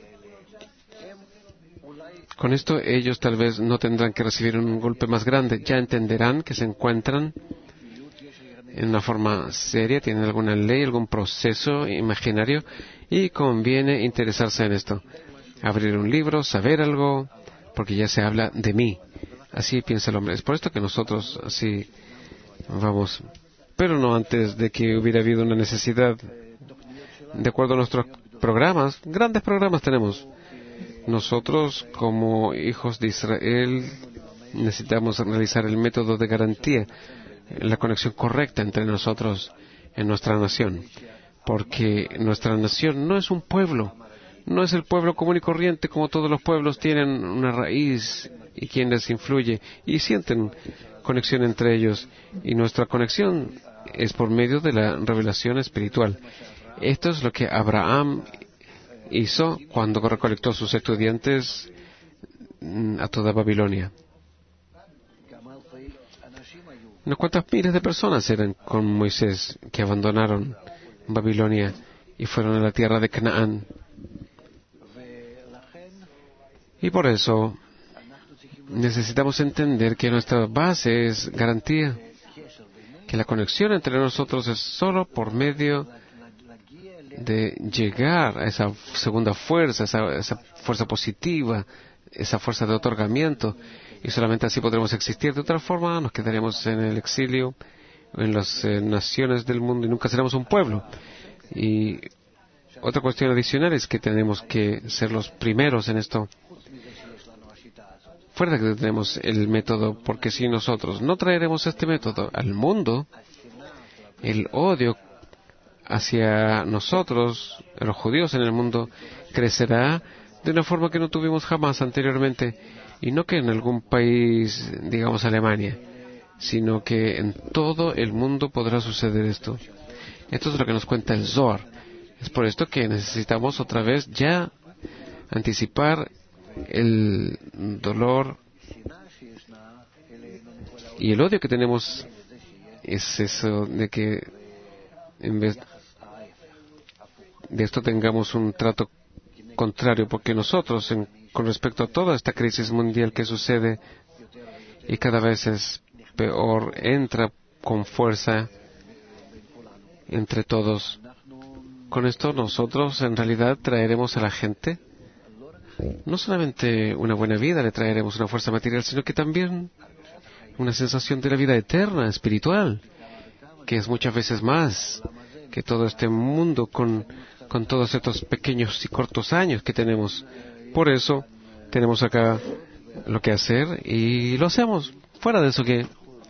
con esto ellos tal vez no tendrán que recibir un golpe más grande. Ya entenderán que se encuentran en una forma seria, tienen alguna ley, algún proceso imaginario, y conviene interesarse en esto. Abrir un libro, saber algo, porque ya se habla de mí. Así piensa el hombre. Es por esto que nosotros así vamos. Pero no antes de que hubiera habido una necesidad. De acuerdo a nuestros programas, grandes programas tenemos. Nosotros, como hijos de Israel, necesitamos realizar el método de garantía, la conexión correcta entre nosotros en nuestra nación. Porque nuestra nación no es un pueblo, no es el pueblo común y corriente, como todos los pueblos tienen una raíz y quien les influye y sienten conexión entre ellos. Y nuestra conexión es por medio de la revelación espiritual. Esto es lo que Abraham hizo cuando recolectó a sus estudiantes a toda Babilonia. Unas cuantas miles de personas eran con Moisés que abandonaron Babilonia y fueron a la tierra de Canaán. Y por eso necesitamos entender que nuestra base es garantía, que la conexión entre nosotros es solo por medio de llegar a esa segunda fuerza, esa fuerza positiva, esa fuerza de otorgamiento, y solamente así podremos existir. De otra forma nos quedaremos en el exilio, en las naciones del mundo, y nunca seremos un pueblo. Y otra cuestión adicional es que tenemos que ser los primeros en esto. Fuera que tenemos el método, porque si nosotros no traeremos este método al mundo, el odio hacia nosotros, los judíos en el mundo, crecerá de una forma que no tuvimos jamás anteriormente. Y no que en algún país, digamos Alemania, sino que en todo el mundo podrá suceder esto. Esto es lo que nos cuenta el Zohar. Es por esto que necesitamos otra vez ya anticipar el dolor y el odio que tenemos. Es eso de que en vez de esto tengamos un trato contrario, porque nosotros, con respecto a toda esta crisis mundial que sucede y cada vez es peor, entra con fuerza entre todos. Con esto nosotros en realidad traeremos a la gente no solamente una buena vida, le traeremos una fuerza material, sino que también una sensación de la vida eterna, espiritual, que es muchas veces más que todo este mundo con todos estos pequeños y cortos años que tenemos. Por eso tenemos acá lo que hacer y lo hacemos. Fuera de eso que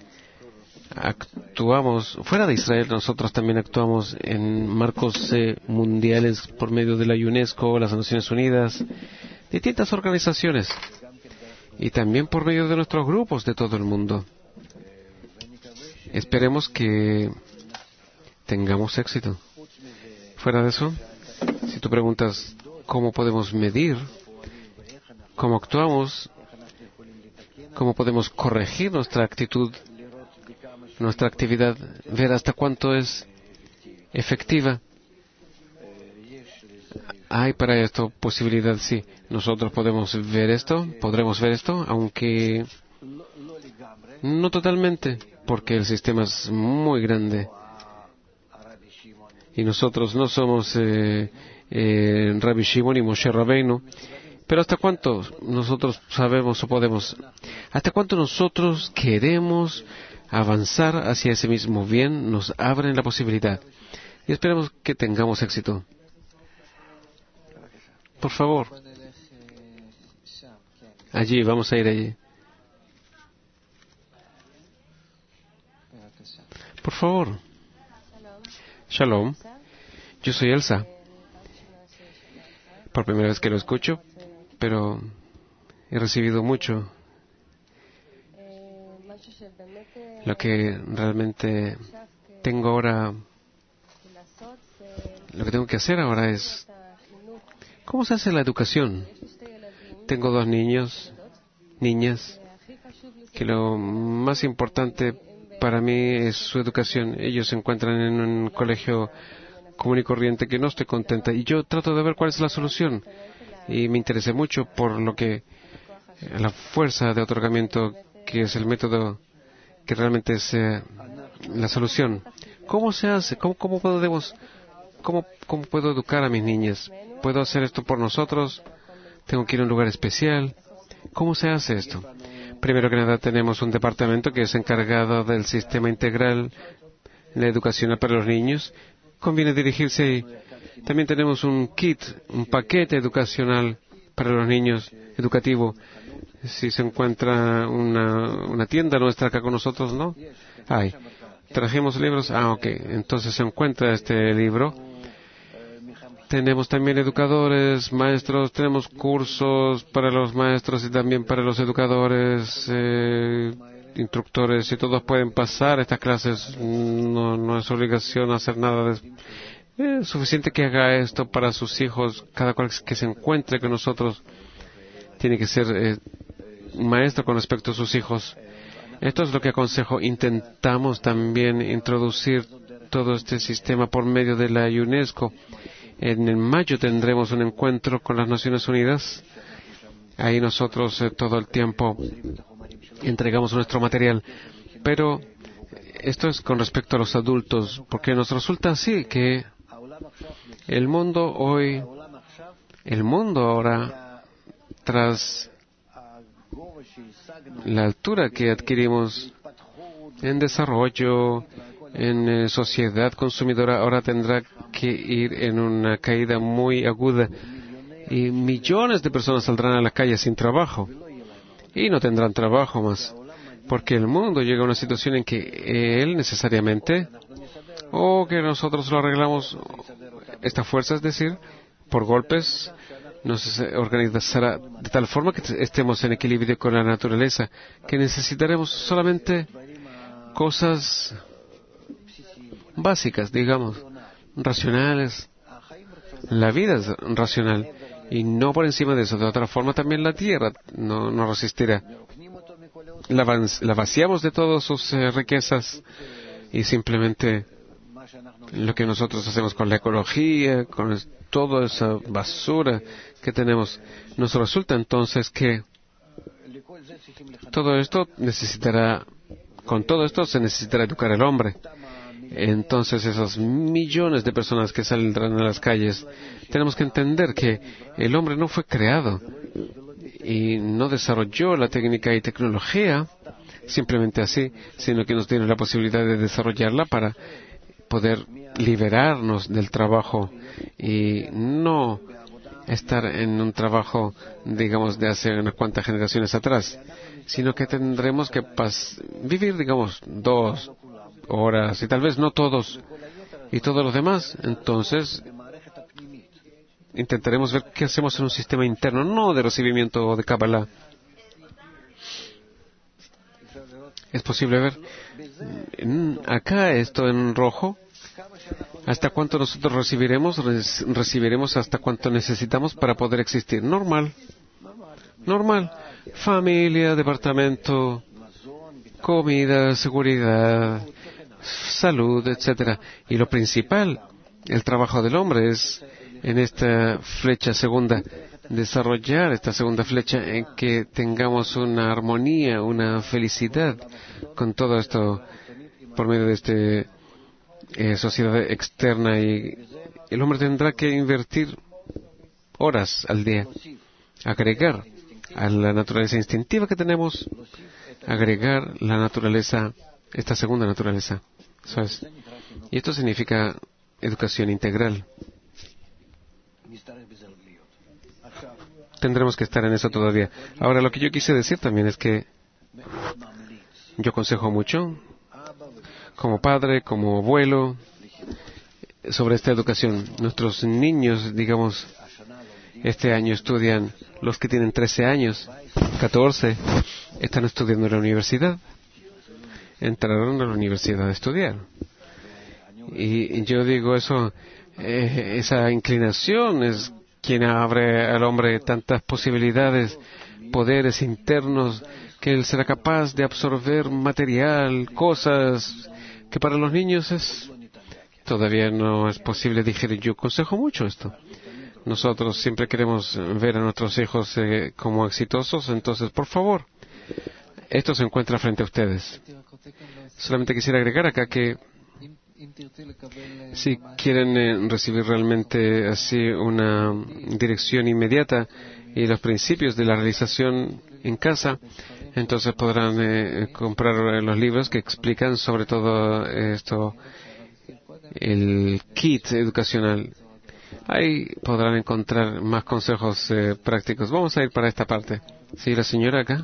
actuamos, fuera de Israel, nosotros también actuamos en marcos mundiales por medio de la UNESCO, las Naciones Unidas, distintas organizaciones y también por medio de nuestros grupos de todo el mundo. Esperemos que tengamos éxito. Fuera de eso, si tú preguntas cómo podemos medir, cómo actuamos, cómo podemos corregir nuestra actitud, nuestra actividad, ver hasta cuánto es efectiva. Hay para esto posibilidad, sí. Nosotros podremos ver esto, aunque no totalmente, porque el sistema es muy grande. Y nosotros no somos Rabbi Shimon y Moshe Rabbeinu. Pero ¿hasta cuánto nosotros sabemos o podemos? ¿Hasta cuánto nosotros queremos avanzar hacia ese mismo bien? Nos abren la posibilidad. Y esperamos que tengamos éxito. Por favor. Allí, vamos a ir allí. Por favor. Shalom. Yo soy Elsa. Por primera vez que lo escucho, pero he recibido mucho. Lo que realmente tengo ahora, lo que tengo que hacer ahora es, ¿cómo se hace la educación? Tengo 2 niñas, que lo más importante para mí es su educación. Ellos se encuentran en un colegio común y corriente que no estoy contenta y yo trato de ver cuál es la solución y me interesé mucho por lo que la fuerza de otorgamiento, que es el método que realmente es la solución. ¿Cómo se hace? ¿Cómo puedo educar a mis niñas? ¿Puedo hacer esto por nosotros? ¿Tengo que ir a un lugar especial? ¿Cómo se hace esto? Primero que nada, tenemos un departamento que es encargado del sistema integral de educación para los niños. Conviene dirigirse ahí. También tenemos un kit, un paquete educacional para los niños, educativo. Si se encuentra una tienda nuestra acá con nosotros, ¿no? Trajimos libros. Ok. Entonces se encuentra este libro. Tenemos también educadores, maestros, tenemos cursos para los maestros y también para los educadores, instructores, y todos pueden pasar estas clases. No es obligación hacer nada. Es suficiente que haga esto para sus hijos. Cada cual que se encuentre con nosotros tiene que ser un maestro con respecto a sus hijos. Esto es lo que aconsejo. Intentamos también introducir todo este sistema por medio de la UNESCO. En mayo tendremos un encuentro con las Naciones Unidas. Ahí nosotros todo el tiempo entregamos nuestro material. Pero esto es con respecto a los adultos, porque nos resulta así que el mundo ahora, tras la altura que adquirimos en desarrollo, en sociedad consumidora, ahora tendrá que ir en una caída muy aguda y millones de personas saldrán a la calle sin trabajo y no tendrán trabajo más, porque el mundo llega a una situación en que él necesariamente, o que nosotros lo arreglamos, esta fuerza, es decir, por golpes, nos organizará de tal forma que estemos en equilibrio con la naturaleza, que necesitaremos solamente cosas básicas, digamos, racionales. La vida es racional y no por encima de eso. De otra forma también la tierra no resistirá. La vaciamos de todas sus riquezas y simplemente lo que nosotros hacemos con la ecología, con toda esa basura que tenemos, nos resulta entonces que todo esto con todo esto se necesitará educar al hombre. Entonces esos millones de personas que saldrán a las calles, tenemos que entender que el hombre no fue creado y no desarrolló la técnica y tecnología simplemente así, sino que nos tiene la posibilidad de desarrollarla para poder liberarnos del trabajo y no estar en un trabajo, digamos, de hace unas cuantas generaciones atrás, sino que tendremos que vivir, digamos, 2 horas y tal vez no todos y todos los demás. Entonces intentaremos ver qué hacemos en un sistema interno, no de recibimiento o de Kabbalah. Es posible ver acá esto en rojo. ¿Hasta cuánto nosotros recibiremos hasta cuánto necesitamos para poder existir. Normal. Familia, departamento, comida, seguridad, salud, etcétera. Y lo principal, el trabajo del hombre es en esta flecha segunda, desarrollar esta segunda flecha en que tengamos una armonía, una felicidad con todo esto por medio de esta sociedad externa, y el hombre tendrá que invertir horas al día, agregar a la naturaleza instintiva que tenemos, agregar la naturaleza, esta segunda naturaleza. ¿Sabes? Y esto significa educación integral. Tendremos que estar en eso todavía. Ahora, lo que yo quise decir también es que yo aconsejo mucho, como padre, como abuelo, sobre esta educación. Nuestros niños, digamos, este año estudian, los que tienen 13 años, 14, están estudiando en la universidad. Entraron a la universidad a estudiar. Y yo digo eso, esa inclinación es quien abre al hombre tantas posibilidades, poderes internos, que él será capaz de absorber material, cosas que para los niños todavía no es posible digerir. Yo aconsejo mucho esto. Nosotros siempre queremos ver a nuestros hijos como exitosos, entonces, por favor, esto se encuentra frente a ustedes. Solamente quisiera agregar acá que si quieren recibir realmente así una dirección inmediata y los principios de la realización en casa, entonces podrán comprar los libros que explican sobre todo esto, el kit educacional. Ahí podrán encontrar más consejos prácticos. Vamos a ir para esta parte. Sí, la señora acá.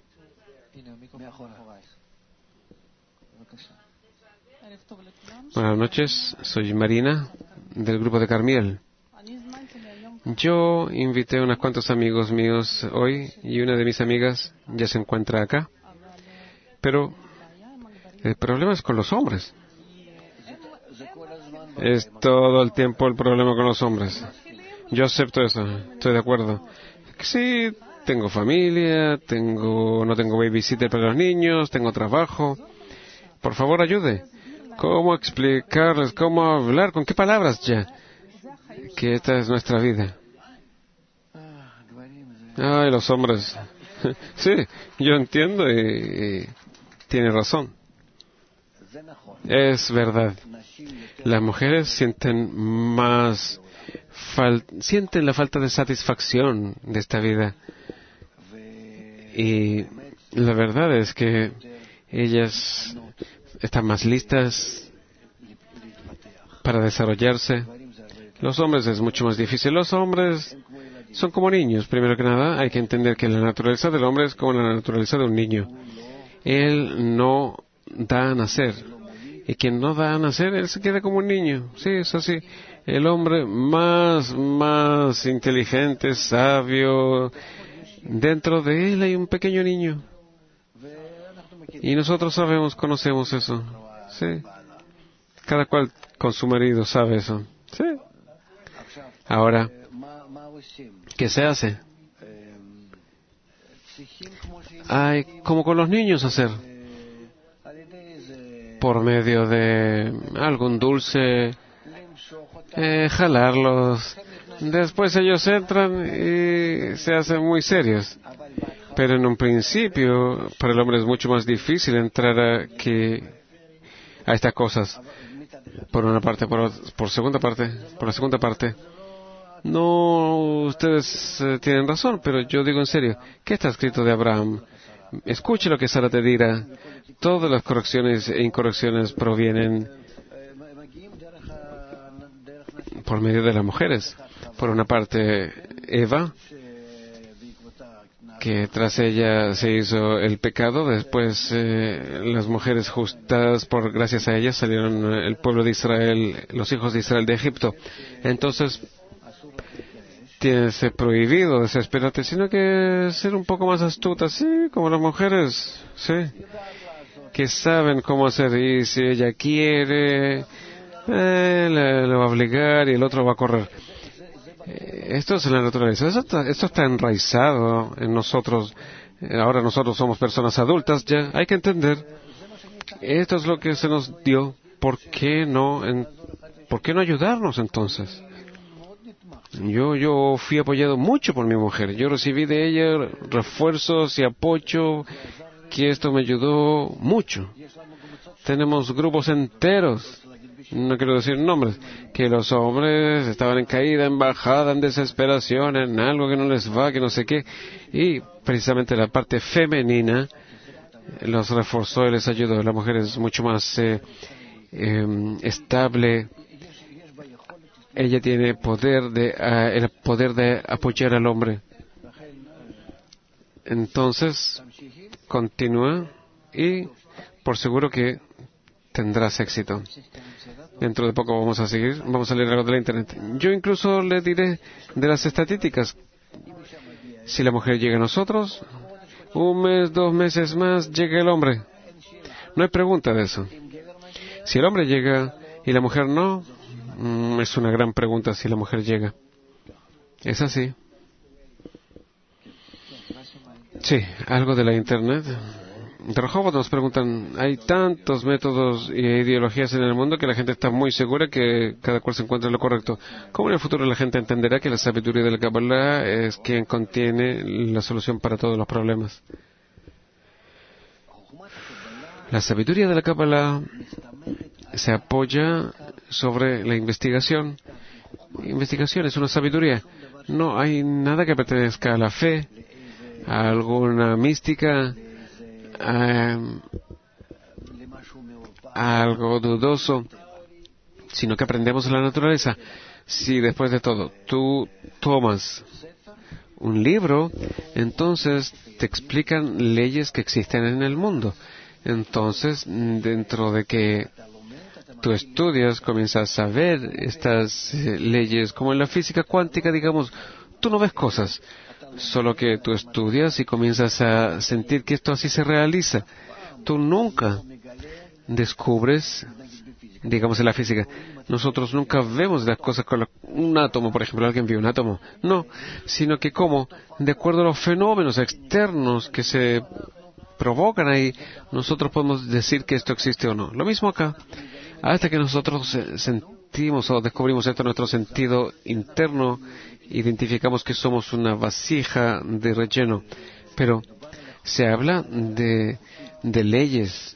Buenas noches, soy Marina, del grupo de Carmiel. Yo invité a unos cuantos amigos míos hoy y una de mis amigas ya se encuentra acá. Pero el problema es con los hombres. Es todo el tiempo el problema con los hombres. Yo acepto eso, estoy de acuerdo. Sí, tengo familia, no tengo babysitter para los niños, tengo trabajo. Por favor, ayude. ¿Cómo explicarles, cómo hablar, con qué palabras ya? Que esta es nuestra vida. Ay, los hombres. Sí, yo entiendo y tiene razón. Es verdad. Las mujeres sienten sienten la falta de satisfacción de esta vida. Y la verdad es que ellas están más listas para desarrollarse. Los hombres es mucho más difícil. Los hombres son como niños. Primero que nada, hay que entender que la naturaleza del hombre es como la naturaleza de un niño. Él no da a nacer. Y quien no da a nacer, él se queda como un niño. Sí, es así. El hombre más inteligente, sabio, dentro de él hay un pequeño niño. Y nosotros conocemos eso. Sí. Cada cual con su marido sabe eso. Sí. Ahora, ¿qué se hace? Hay como con los niños hacer. Por medio de algún dulce, jalarlos. Después ellos entran y se hacen muy serios. Pero en un principio, para el hombre es mucho más difícil entrar a estas cosas. Por una parte, por la segunda parte. No, ustedes tienen razón, pero yo digo en serio, ¿qué está escrito de Abraham? Escuche lo que Sara te dirá. Todas las correcciones e incorrecciones provienen por medio de las mujeres. Por una parte, Eva, que tras ella se hizo el pecado, después las mujeres justas, gracias a ellas, salieron el pueblo de Israel, los hijos de Israel de Egipto. Entonces, tienes prohibido desesperarte, sino que ser un poco más astuta, sí, como las mujeres, sí, que saben cómo hacer, y si ella quiere, le va a obligar y el otro va a correr. Esto es en la naturaleza, esto está enraizado en nosotros. Ahora nosotros somos personas adultas, ya hay que entender, esto es lo que se nos dio. ¿Por qué no ayudarnos entonces? Yo fui apoyado mucho por mi mujer. Yo recibí de ella refuerzos y apoyo, que esto me ayudó mucho. Tenemos grupos enteros, no quiero decir nombres, que los hombres estaban en caída, en bajada, en desesperación, en algo que no les va, que no sé qué. Y precisamente la parte femenina los reforzó y les ayudó. La mujer es mucho más estable. Ella tiene el poder de apoyar al hombre. Entonces, continúa y por seguro que tendrás éxito. Dentro de poco vamos a leer algo de la internet. Yo incluso le diré de las estadísticas. Si la mujer llega a nosotros, 1 mes, 2 meses más, llega el hombre. No hay pregunta de eso. Si el hombre llega y la mujer no, es una gran pregunta si la mujer llega. Es así. Sí, algo de la internet. De Rehoboth nos preguntan, hay tantos métodos e ideologías en el mundo que la gente está muy segura que cada cual se encuentra en lo correcto. ¿Cómo en el futuro la gente entenderá que la sabiduría de la Kabbalah es quien contiene la solución para todos los problemas? La sabiduría de la Kabbalah se apoya sobre la investigación. Investigación es una sabiduría. No hay nada que pertenezca a la fe, a alguna mística, a algo dudoso, sino que aprendemos la naturaleza. Si después de todo tú tomas un libro, entonces te explican leyes que existen en el mundo. Entonces, dentro de que tú estudias, comienzas a ver estas leyes, como en la física cuántica, digamos, tú no ves cosas, solo que tú estudias y comienzas a sentir que esto así se realiza. Tú nunca descubres, digamos en la física, nosotros nunca vemos las cosas con un átomo, por ejemplo, alguien vio un átomo, no, sino que como, de acuerdo a los fenómenos externos que se provocan ahí, nosotros podemos decir que esto existe o no. Lo mismo acá, hasta que nosotros sentimos o descubrimos esto en nuestro sentido interno, identificamos que somos una vasija de relleno. Pero se habla de leyes,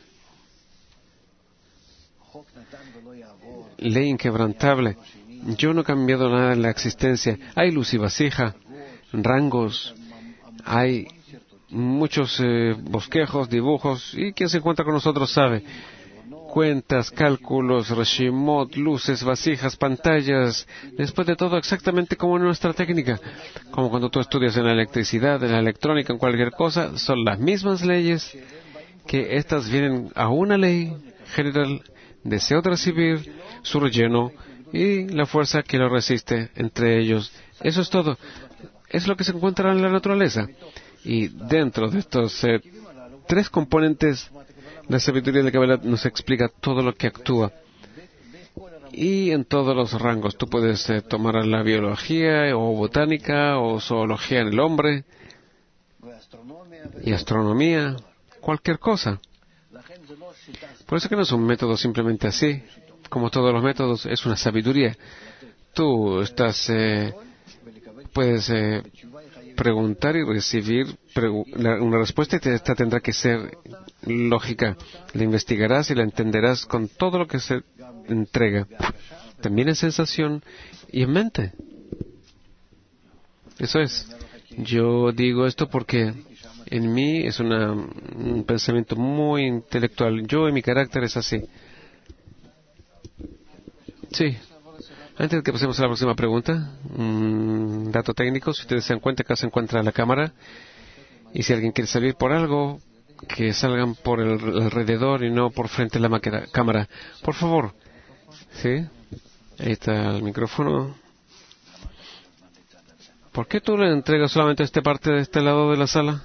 ley inquebrantable. Yo no he cambiado nada en la existencia. Hay luz y vasija, rangos, hay muchos bosquejos, dibujos, y quien se encuentra con nosotros sabe. Cuentas, cálculos, reshimot, luces, vasijas, pantallas. Después de todo, exactamente como en nuestra técnica. Como cuando tú estudias en la electricidad, en la electrónica, en cualquier cosa, son las mismas leyes, que estas vienen a una ley general, deseo de recibir su relleno y la fuerza que lo resiste entre ellos. Eso es todo. Es lo que se encuentra en la naturaleza. Y dentro de estos 3 componentes La sabiduría de la Kabbalah nos explica todo lo que actúa. Y en todos los rangos. Tú puedes tomar la biología, o botánica, o zoología en el hombre, y astronomía, cualquier cosa. Por eso que no es un método simplemente así. Como todos los métodos, es una sabiduría. Tú puedes preguntar y recibir una respuesta, y esta tendrá que ser lógica. La investigarás y la entenderás con todo lo que se entrega. También en sensación y en mente. Eso es. Yo digo esto porque en mí es un pensamiento muy intelectual. Yo y mi carácter es así. Sí. Antes de que pasemos a la próxima pregunta, un dato técnico. Si ustedes se dan cuenta, acá se encuentra la cámara. Y si alguien quiere salir por algo, que salgan por el alrededor y no por frente a la cámara. Por favor. ¿Sí? Ahí está el micrófono. ¿Por qué tú le entregas solamente esta parte de este lado de la sala?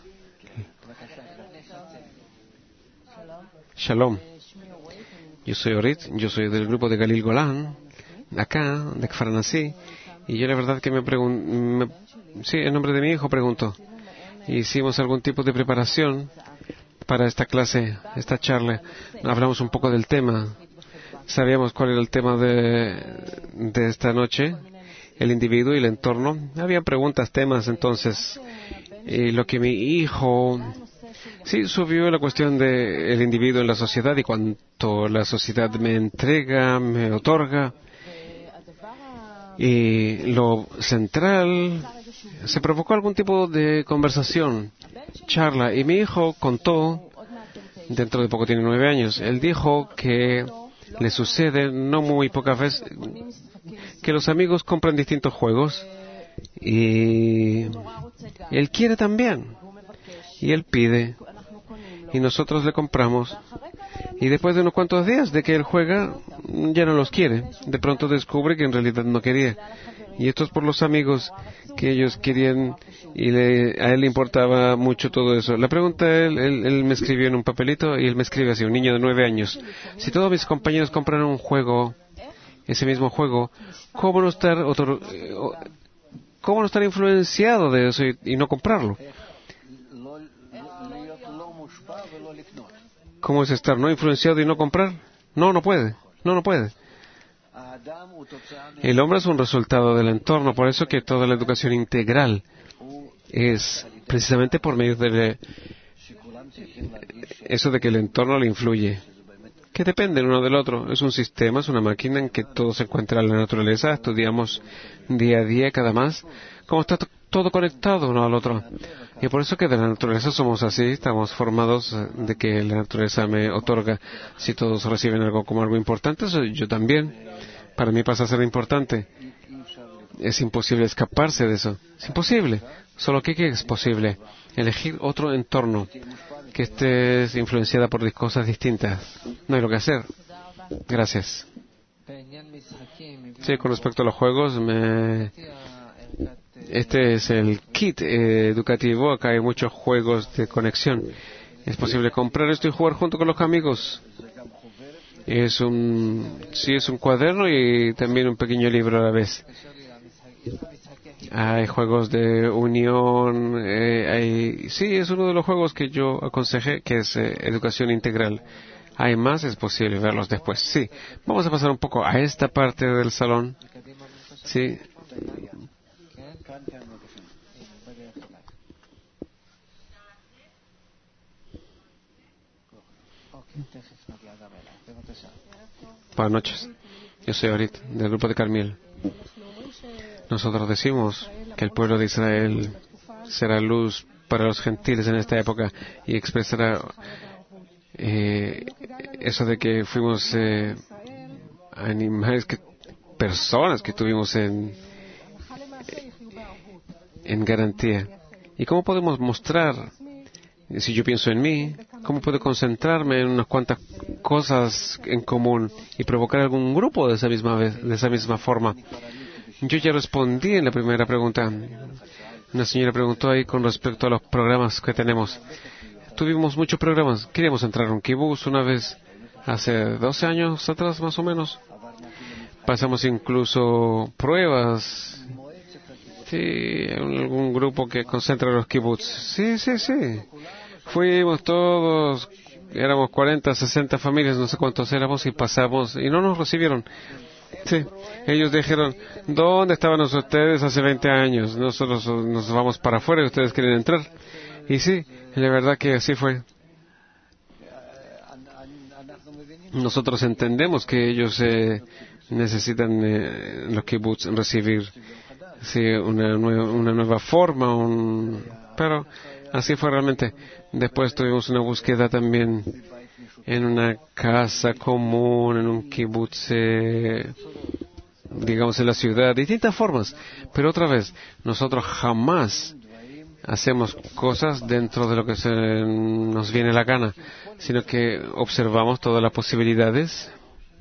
Shalom. Yo soy Orit, yo soy del grupo de Galil Golán, acá, de Kfar Nasi, y yo la verdad que sí, en nombre de mi hijo pregunto. Hicimos algún tipo de preparación para esta clase, esta charla. Hablamos un poco del tema. Sabíamos cuál era el tema de esta noche, el individuo y el entorno. Había preguntas, temas, entonces, y lo que mi hijo, sí, subió la cuestión del individuo en la sociedad y cuánto la sociedad me entrega, me otorga. Y lo central, se provocó algún tipo de conversación, charla, y mi hijo contó, dentro de poco tiene 9 años, él dijo que le sucede, no muy pocas veces, que los amigos compran distintos juegos y él quiere también y él pide y nosotros le compramos y después de unos cuantos días de que él juega ya no los quiere, de pronto descubre que en realidad no quería, y esto es por los amigos que ellos querían y a él le importaba mucho todo eso. La pregunta, él me escribió en un papelito y él me escribe así, un niño de 9 años: si todos mis compañeros compran un juego, ese mismo juego, ¿cómo no estar influenciado de eso y no comprarlo? ¿Cómo es estar no influenciado y no comprar? No puede. No puede. El hombre es un resultado del entorno, por eso que toda la educación integral es precisamente por medio de eso de que el entorno le influye, que dependen uno del otro. Es un sistema, es una máquina en que todo se encuentra en la naturaleza. Estudiamos día a día, cada más, cómo está todo conectado uno al otro. Y por eso que de la naturaleza somos así, estamos formados de que la naturaleza me otorga. Si todos reciben algo como algo importante, yo también. Para mí pasa a ser importante. Es imposible escaparse de eso. Es imposible. Solo que es posible elegir otro entorno que esté influenciada por cosas distintas. No hay lo que hacer. Gracias. Sí, con respecto a los juegos, este es el kit educativo. Acá hay muchos juegos de conexión. Es posible comprar esto y jugar junto con los amigos. Es un cuaderno y también un pequeño libro a la vez. Hay juegos de unión. Sí, es uno de los juegos que yo aconsejé, que es educación integral. Hay más, es posible verlos después. Sí, vamos a pasar un poco a esta parte del salón. Sí. Buenas noches. Yo soy Orit, del grupo de Carmiel. Nosotros decimos que el pueblo de Israel será luz para los gentiles en esta época y expresará eso de que fuimos animales, personas que tuvimos en garantía. ¿Y cómo podemos mostrar, si yo pienso en mí, cómo puedo concentrarme en unas cuantas cosas en común y provocar algún grupo de esa misma forma? Yo ya respondí en la primera pregunta. Una señora preguntó ahí con respecto a los programas que tenemos. tuvimos muchos programas. Queríamos entrar en un kibutz una vez, hace 12 años atrás más o menos. Pasamos incluso pruebas. Sí, en algún grupo que concentra los kibutz. Sí. Fuimos todos, éramos 40, 60 familias, no sé cuántos éramos, y pasamos, y no nos recibieron. Sí, ellos dijeron, ¿dónde estaban ustedes hace 20 años? Nosotros nos vamos para afuera y ustedes quieren entrar. Y sí, la verdad que así fue. Nosotros entendemos que ellos necesitan los kibbutz recibir una nueva forma, pero así fue realmente. Después tuvimos una búsqueda también en una casa común, en un kibutz, digamos en la ciudad, distintas formas. Pero otra vez, nosotros jamás hacemos cosas dentro de lo que nos viene a la gana, sino que observamos todas las posibilidades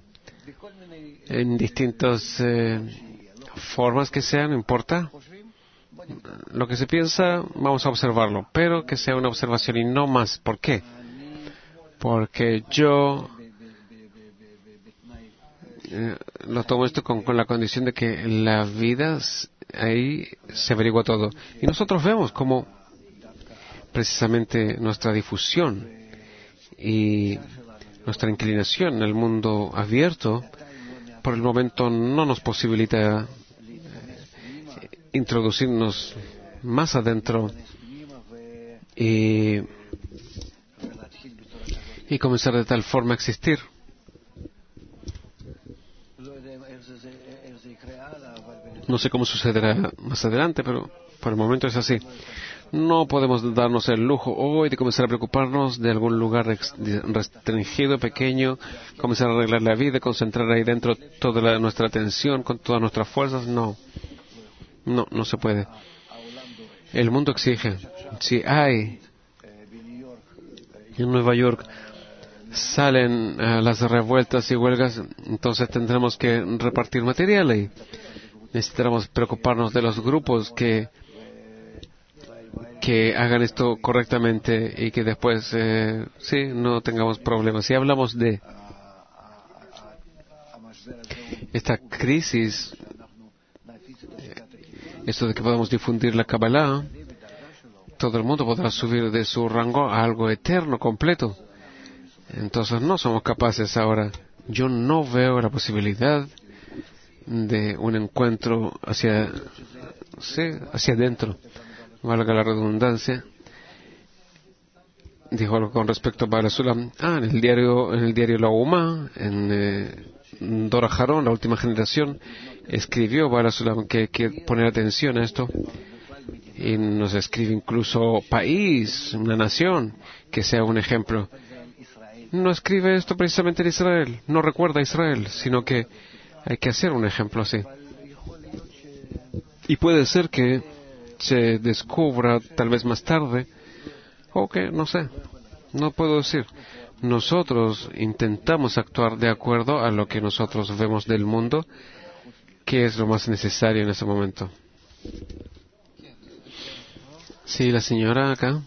en distintas formas que sean, no importa. Lo que se piensa, vamos a observarlo, pero que sea una observación y no más. ¿Por qué? Porque yo lo tomo esto con la condición de que la vida, ahí se averigua todo. Y nosotros vemos cómo precisamente nuestra difusión y nuestra inclinación en el mundo abierto, por el momento no nos posibilita introducirnos más adentro y comenzar de tal forma a existir. No sé cómo sucederá más adelante, pero por el momento es así. No podemos darnos el lujo hoy de comenzar a preocuparnos de algún lugar restringido, pequeño, comenzar a arreglar la vida, concentrar ahí dentro toda nuestra atención, con todas nuestras fuerzas. No se puede. El mundo exige. Si hay en Nueva York salen las revueltas y huelgas, entonces tendremos que repartir material y necesitaremos preocuparnos de los grupos que hagan esto correctamente y que después no tengamos problemas. Si hablamos de esta crisis, esto de que podamos difundir la Kabbalah, todo el mundo podrá subir de su rango a algo eterno, completo. Entonces no somos capaces ahora. Yo no veo la posibilidad de un encuentro hacia adentro, valga la redundancia. Dijo algo con respecto a Baal Sulam. En el diario La Umma, en Dora Haron, la última generación, escribió Baal Sulam que hay que poner atención a esto. Y nos escribe incluso país, una nación, que sea un ejemplo. No escribe esto precisamente en Israel, no recuerda a Israel, sino que hay que hacer un ejemplo así. Y puede ser que se descubra tal vez más tarde, o que, no sé, no puedo decir. Nosotros intentamos actuar de acuerdo a lo que nosotros vemos del mundo, que es lo más necesario en ese momento. Sí, la señora acá.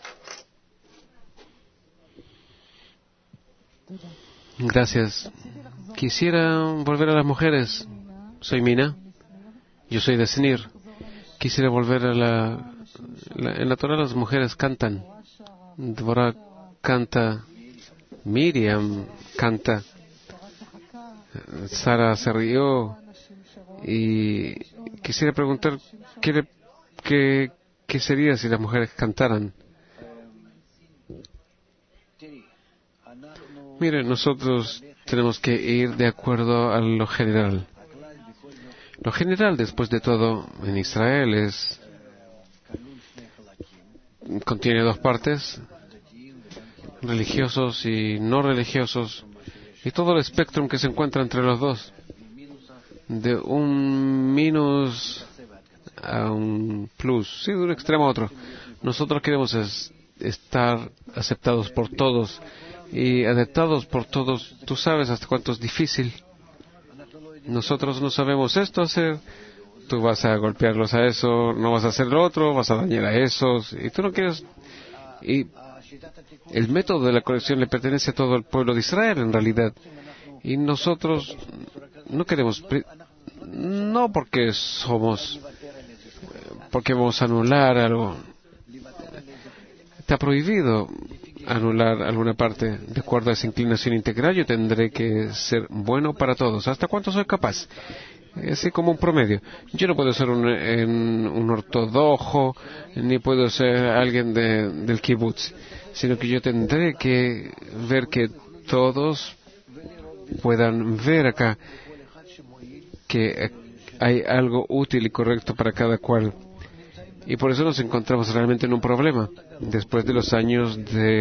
Gracias. Quisiera volver a las mujeres. Soy Mina. Yo soy de Senir. Quisiera volver a en la Torah las mujeres cantan. Dvorah canta. Miriam canta. Sara se rió. Y quisiera preguntar qué sería si las mujeres cantaran. Mire, nosotros tenemos que ir de acuerdo a lo general. Lo general, después de todo, en Israel contiene dos partes, religiosos y no religiosos, y todo el espectro que se encuentra entre los dos, de un minus a un plus, de un extremo a otro. Nosotros queremos estar aceptados por todos y adaptados por todos. Tú sabes hasta cuánto es difícil. Nosotros no sabemos esto hacer. Tú vas a golpearlos a eso, no vas a hacer lo otro, vas a dañar a esos, y tú no quieres. Y el método de la corrección le pertenece a todo el pueblo de Israel en realidad. Y nosotros no queremos, no porque vamos a anular algo. Está prohibido anular alguna parte. De acuerdo a esa inclinación integral, yo tendré que ser bueno para todos. ¿Hasta cuánto soy capaz? Así como un promedio. Yo no puedo ser un ortodoxo, ni puedo ser alguien del kibutz, sino que yo tendré que ver que todos puedan ver acá que hay algo útil y correcto para cada cual. Y por eso nos encontramos realmente en un problema. Después de los años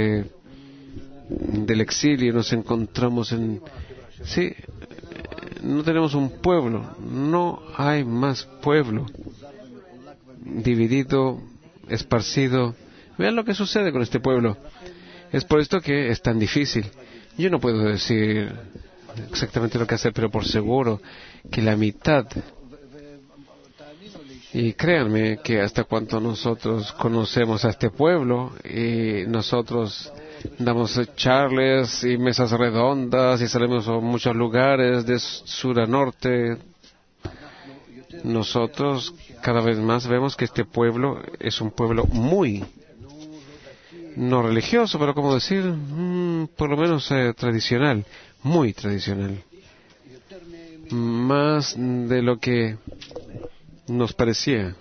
del exilio nos encontramos sí, no tenemos un pueblo, no hay más pueblo, dividido, esparcido. Vean lo que sucede con este pueblo. Es por esto que es tan difícil. Yo no puedo decir exactamente lo que hacer, pero por seguro que la mitad, y créanme que hasta cuanto nosotros conocemos a este pueblo y nosotros damos charlas y mesas redondas y salimos a muchos lugares de sur a norte, nosotros cada vez más vemos que este pueblo es un pueblo muy, no religioso, pero como decir, por lo menos tradicional, muy tradicional, más de lo que nos parecía.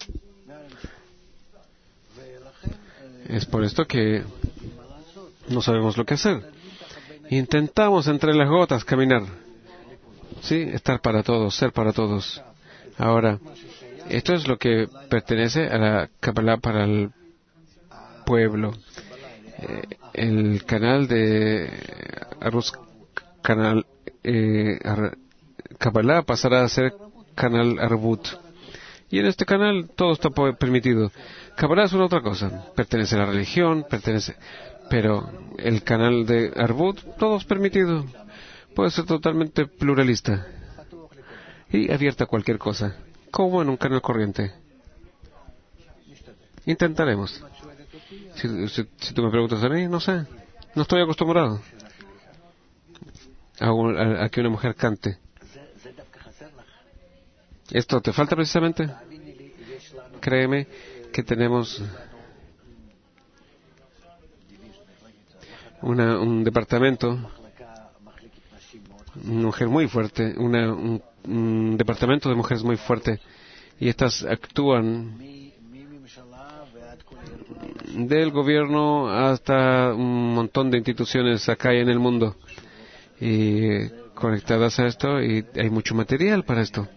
Es por esto que no sabemos lo que hacer. Intentamos entre las gotas caminar. Sí, estar para todos, ser para todos. Ahora, esto es lo que pertenece a la Kabbalah para el pueblo. El canal de Arroz Canal Kabbalah pasará a ser canal Arbut. Y en este canal todo está permitido. Kabbalah es una otra cosa. Pertenece a la religión, pero el canal de Arbut, todo es permitido. Puede ser totalmente pluralista y abierta a cualquier cosa, como en un canal corriente. Intentaremos. Si tú me preguntas a mí, no sé. No estoy acostumbrado a que una mujer cante. ¿Esto te falta precisamente? Créeme que tenemos un departamento, una mujer muy fuerte, un departamento de mujeres muy fuerte, y estas actúan del gobierno hasta un montón de instituciones acá y en el mundo, y conectadas a esto, y hay mucho material para esto.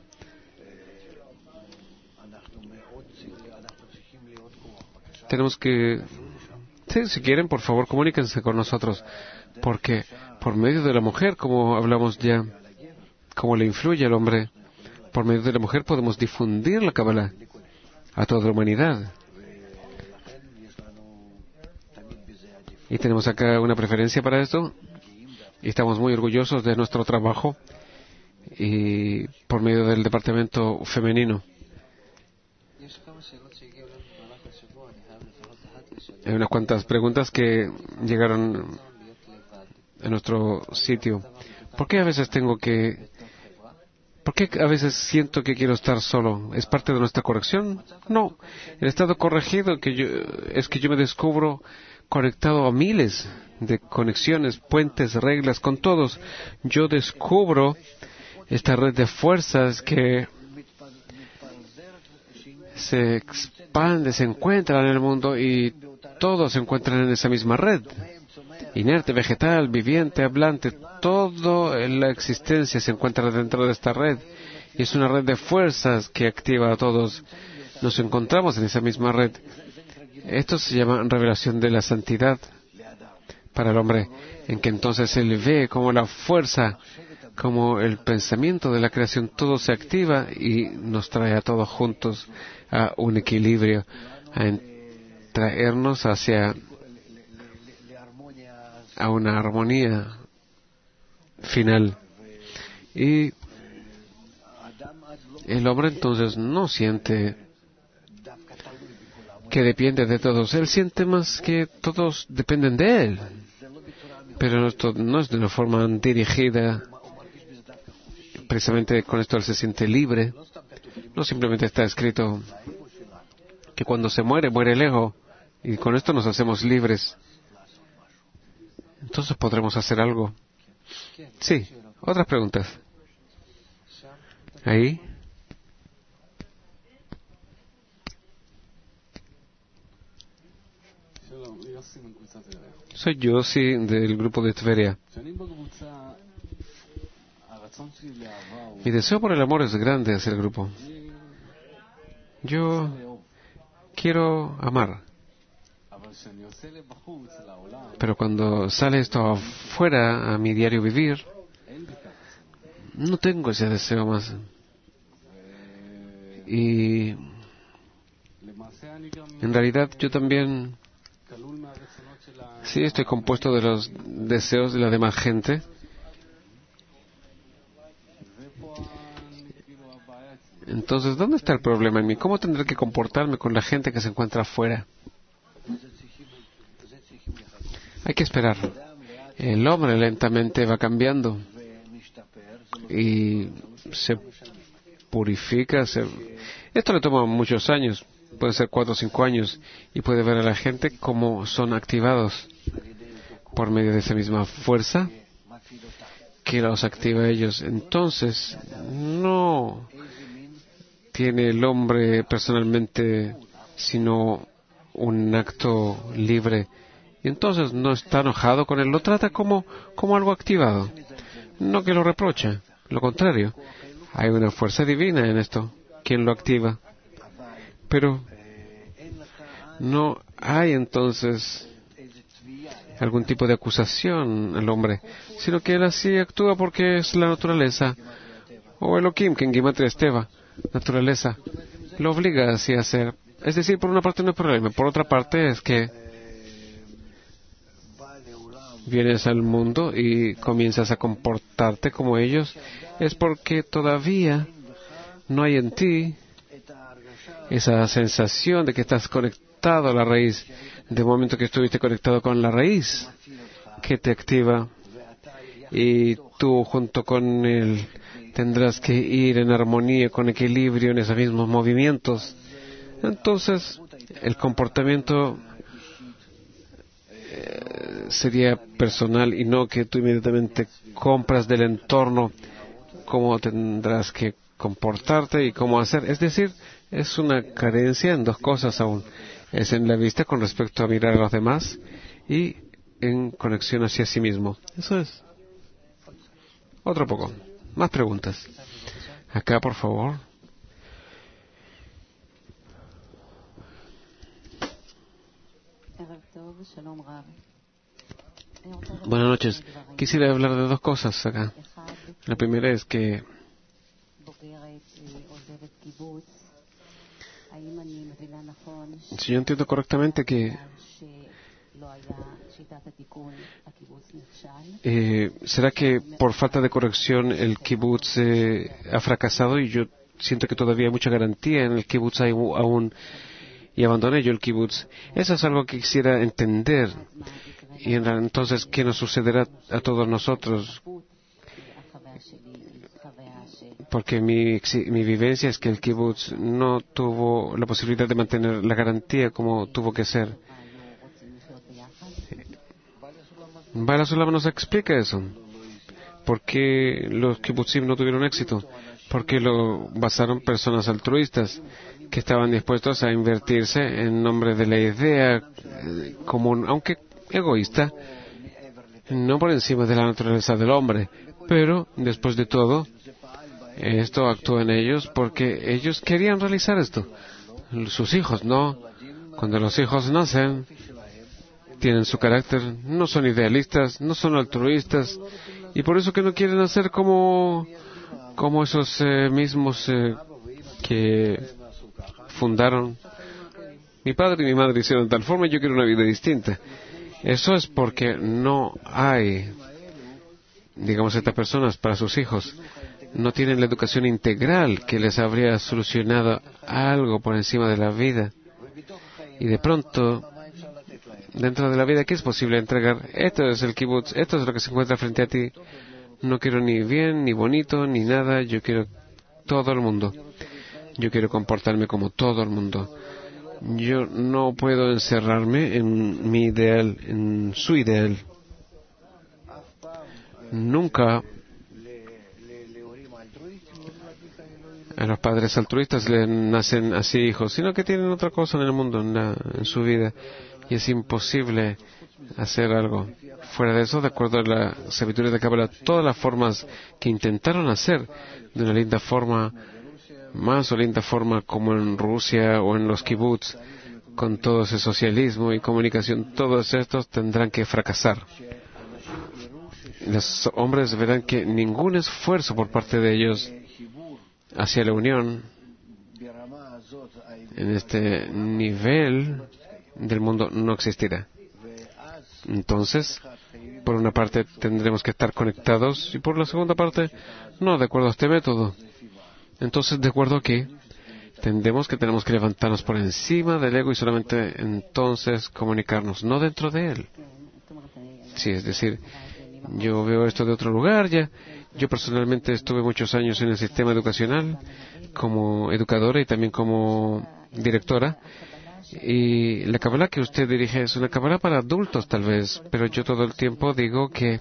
Tenemos que, sí, si quieren, por favor, comuníquense con nosotros, porque por medio de la mujer, como hablamos ya, como le influye al hombre, por medio de la mujer podemos difundir la Kabbalah a toda la humanidad. Y tenemos acá una preferencia para esto, y estamos muy orgullosos de nuestro trabajo, y por medio del departamento femenino. Hay unas cuantas preguntas que llegaron a nuestro sitio. ¿Por qué a veces siento que quiero estar solo? ¿Es parte de nuestra corrección? No. El estado corregido es que yo me descubro conectado a miles de conexiones, puentes, reglas, con todos. Yo descubro esta red de fuerzas que se expande, se encuentran en el mundo y todos se encuentran en esa misma red. Inerte, vegetal, viviente, hablante, toda la existencia se encuentra dentro de esta red. Y es una red de fuerzas que activa a todos. Nos encontramos en esa misma red. Esto se llama revelación de la santidad para el hombre, en que entonces él ve como la fuerza, como el pensamiento de la creación, todo se activa y nos trae a todos juntos a un equilibrio, a traernos a una armonía final. Y el hombre entonces no siente que depende de todos. Él siente más que todos dependen de él. Pero esto no es de una forma dirigida. Precisamente con esto él se siente libre. No simplemente está escrito que cuando se muere, muere el ego. Y con esto nos hacemos libres. Entonces podremos hacer algo. Sí, otras preguntas. Ahí. Soy Yossi del grupo de Tveria. Mi deseo por el amor es grande hacia el grupo. Yo quiero amar. Pero cuando sale esto afuera a mi diario vivir, no tengo ese deseo más. Y en realidad yo también sí estoy compuesto de los deseos de la demás gente. Entonces, ¿dónde está el problema en mí? ¿Cómo tendré que comportarme con la gente que se encuentra afuera? Hay que esperar. El hombre lentamente va cambiando y se purifica. Esto le toma muchos años, puede ser 4 o 5 años, y puede ver a la gente cómo son activados por medio de esa misma fuerza que los activa a ellos. Entonces, no tiene el hombre personalmente sino un acto libre. Y entonces no está enojado con él, lo trata como algo activado. No que lo reproche, lo contrario. Hay una fuerza divina en esto, quien lo activa. Pero no hay entonces algún tipo de acusación al hombre, sino que él así actúa porque es la naturaleza. O Elohim, que en Gematria es Teva, naturaleza, lo obliga así a hacer. Es decir, por una parte no hay problema, por otra parte es que vienes al mundo y comienzas a comportarte como ellos, es porque todavía no hay en ti esa sensación de que estás conectado a la raíz, de momento que estuviste conectado con la raíz que te activa, y tú junto con él tendrás que ir en armonía, con equilibrio en esos mismos movimientos. Entonces el comportamiento sería personal y no que tú inmediatamente compras del entorno cómo tendrás que comportarte y cómo hacer. Es decir, es una carencia en dos cosas aún. Es en la vista con respecto a mirar a los demás y en conexión hacia sí mismo. Eso es. Otro poco. Más preguntas. Acá, por favor. Buenas noches. Quisiera hablar de dos cosas acá. La primera es que si yo entiendo correctamente que ¿será que por falta de corrección el kibutz ha fracasado? Y yo siento que todavía hay mucha garantía en el kibutz aún, y abandoné yo el kibutz. Eso es algo que quisiera entender. Y entonces, ¿qué nos sucederá a todos nosotros? Porque mi vivencia es que el kibutz no tuvo la posibilidad de mantener la garantía como tuvo que ser. Bala Sulam nos explica eso. ¿Por qué los kibutzim no tuvieron éxito? Porque lo basaron personas altruistas que estaban dispuestos a invertirse en nombre de la idea común, aunque egoísta, no por encima de la naturaleza del hombre. Pero, después de todo, esto actúa en ellos porque ellos querían realizar esto. Sus hijos no. Cuando los hijos nacen, tienen su carácter, no son idealistas, no son altruistas, y por eso que no quieren hacer como esos mismos que fundaron. Mi padre y mi madre hicieron de tal forma y yo quiero una vida distinta. Eso es porque no hay, digamos, estas personas para sus hijos. No tienen la educación integral que les habría solucionado algo por encima de la vida. Y de pronto, dentro de la vida, ¿qué es posible entregar? Esto es el kibutz, esto es lo que se encuentra frente a ti. No quiero ni bien, ni bonito, ni nada. Yo quiero todo el mundo. Yo quiero comportarme como todo el mundo. Yo no puedo encerrarme en mi ideal, en su ideal. Nunca a los padres altruistas le nacen así hijos, sino que tienen otra cosa en el mundo, en su vida. Y es imposible hacer algo fuera de eso, de acuerdo a la sabiduría de Kabbalah. Todas las formas que intentaron hacer de una linda forma, más o linda forma como en Rusia o en los kibbutz, con todo ese socialismo y comunicación, todos estos tendrán que fracasar. Los hombres verán que ningún esfuerzo por parte de ellos hacia la unión en este nivel del mundo no existirá. Entonces, por una parte tendremos que estar conectados y por la segunda parte, no, de acuerdo a este método. Entonces, de acuerdo a que tenemos que levantarnos por encima del ego y solamente entonces comunicarnos, no dentro de él. Sí, es decir, yo veo esto de otro lugar ya. Yo personalmente estuve muchos años en el sistema educacional como educadora y también como directora. Y la Kabbalah que usted dirige es una Kabbalah para adultos tal vez, pero yo todo el tiempo digo que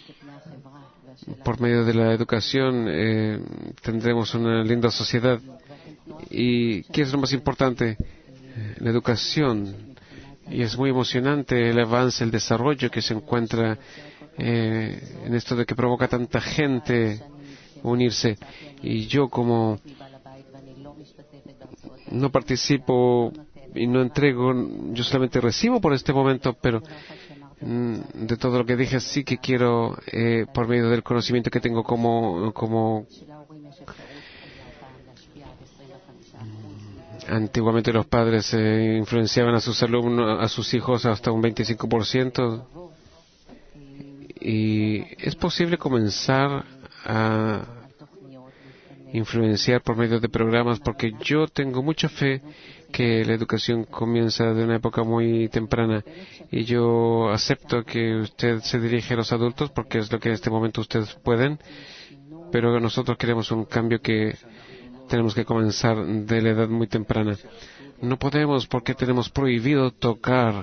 por medio de la educación tendremos una linda sociedad. ¿Y qué es lo más importante? La educación. Y es muy emocionante el avance, el desarrollo que se encuentra en esto de que provoca tanta gente unirse. Y yo como no participo y no entrego, yo solamente recibo por este momento, pero de todo lo que dije sí que quiero, por medio del conocimiento que tengo como antiguamente los padres influenciaban a sus alumnos, a sus hijos hasta un 25%. Y es posible comenzar a influenciar por medio de programas, porque yo tengo mucha fe que la educación comienza de una época muy temprana y yo acepto que usted se dirige a los adultos porque es lo que en este momento ustedes pueden, pero nosotros queremos un cambio que tenemos que comenzar de la edad muy temprana. No podemos porque tenemos prohibido tocar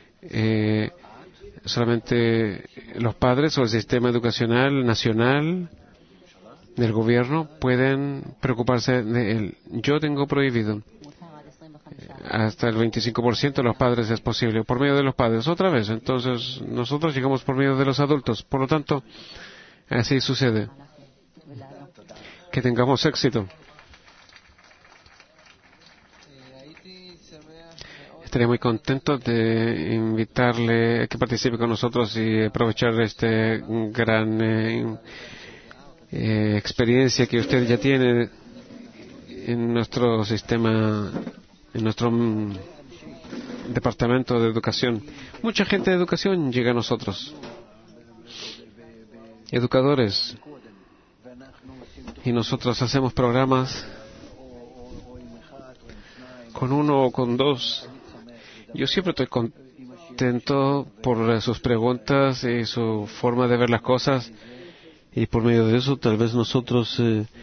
solamente los padres o el sistema educacional nacional del gobierno pueden preocuparse de él. Yo tengo prohibido. Hasta el 25% de los padres es posible. Por medio de los padres, otra vez. Entonces, nosotros llegamos por medio de los adultos. Por lo tanto, así sucede. Que tengamos éxito. Estaría muy contento de invitarle a que participe con nosotros y aprovechar este gran experiencia que usted ya tiene en nuestro sistema, en nuestro departamento de educación. Mucha gente de educación llega a nosotros, educadores, y nosotros hacemos programas con uno o con dos. Yo siempre estoy contento por sus preguntas y su forma de ver las cosas, y por medio de eso tal vez nosotros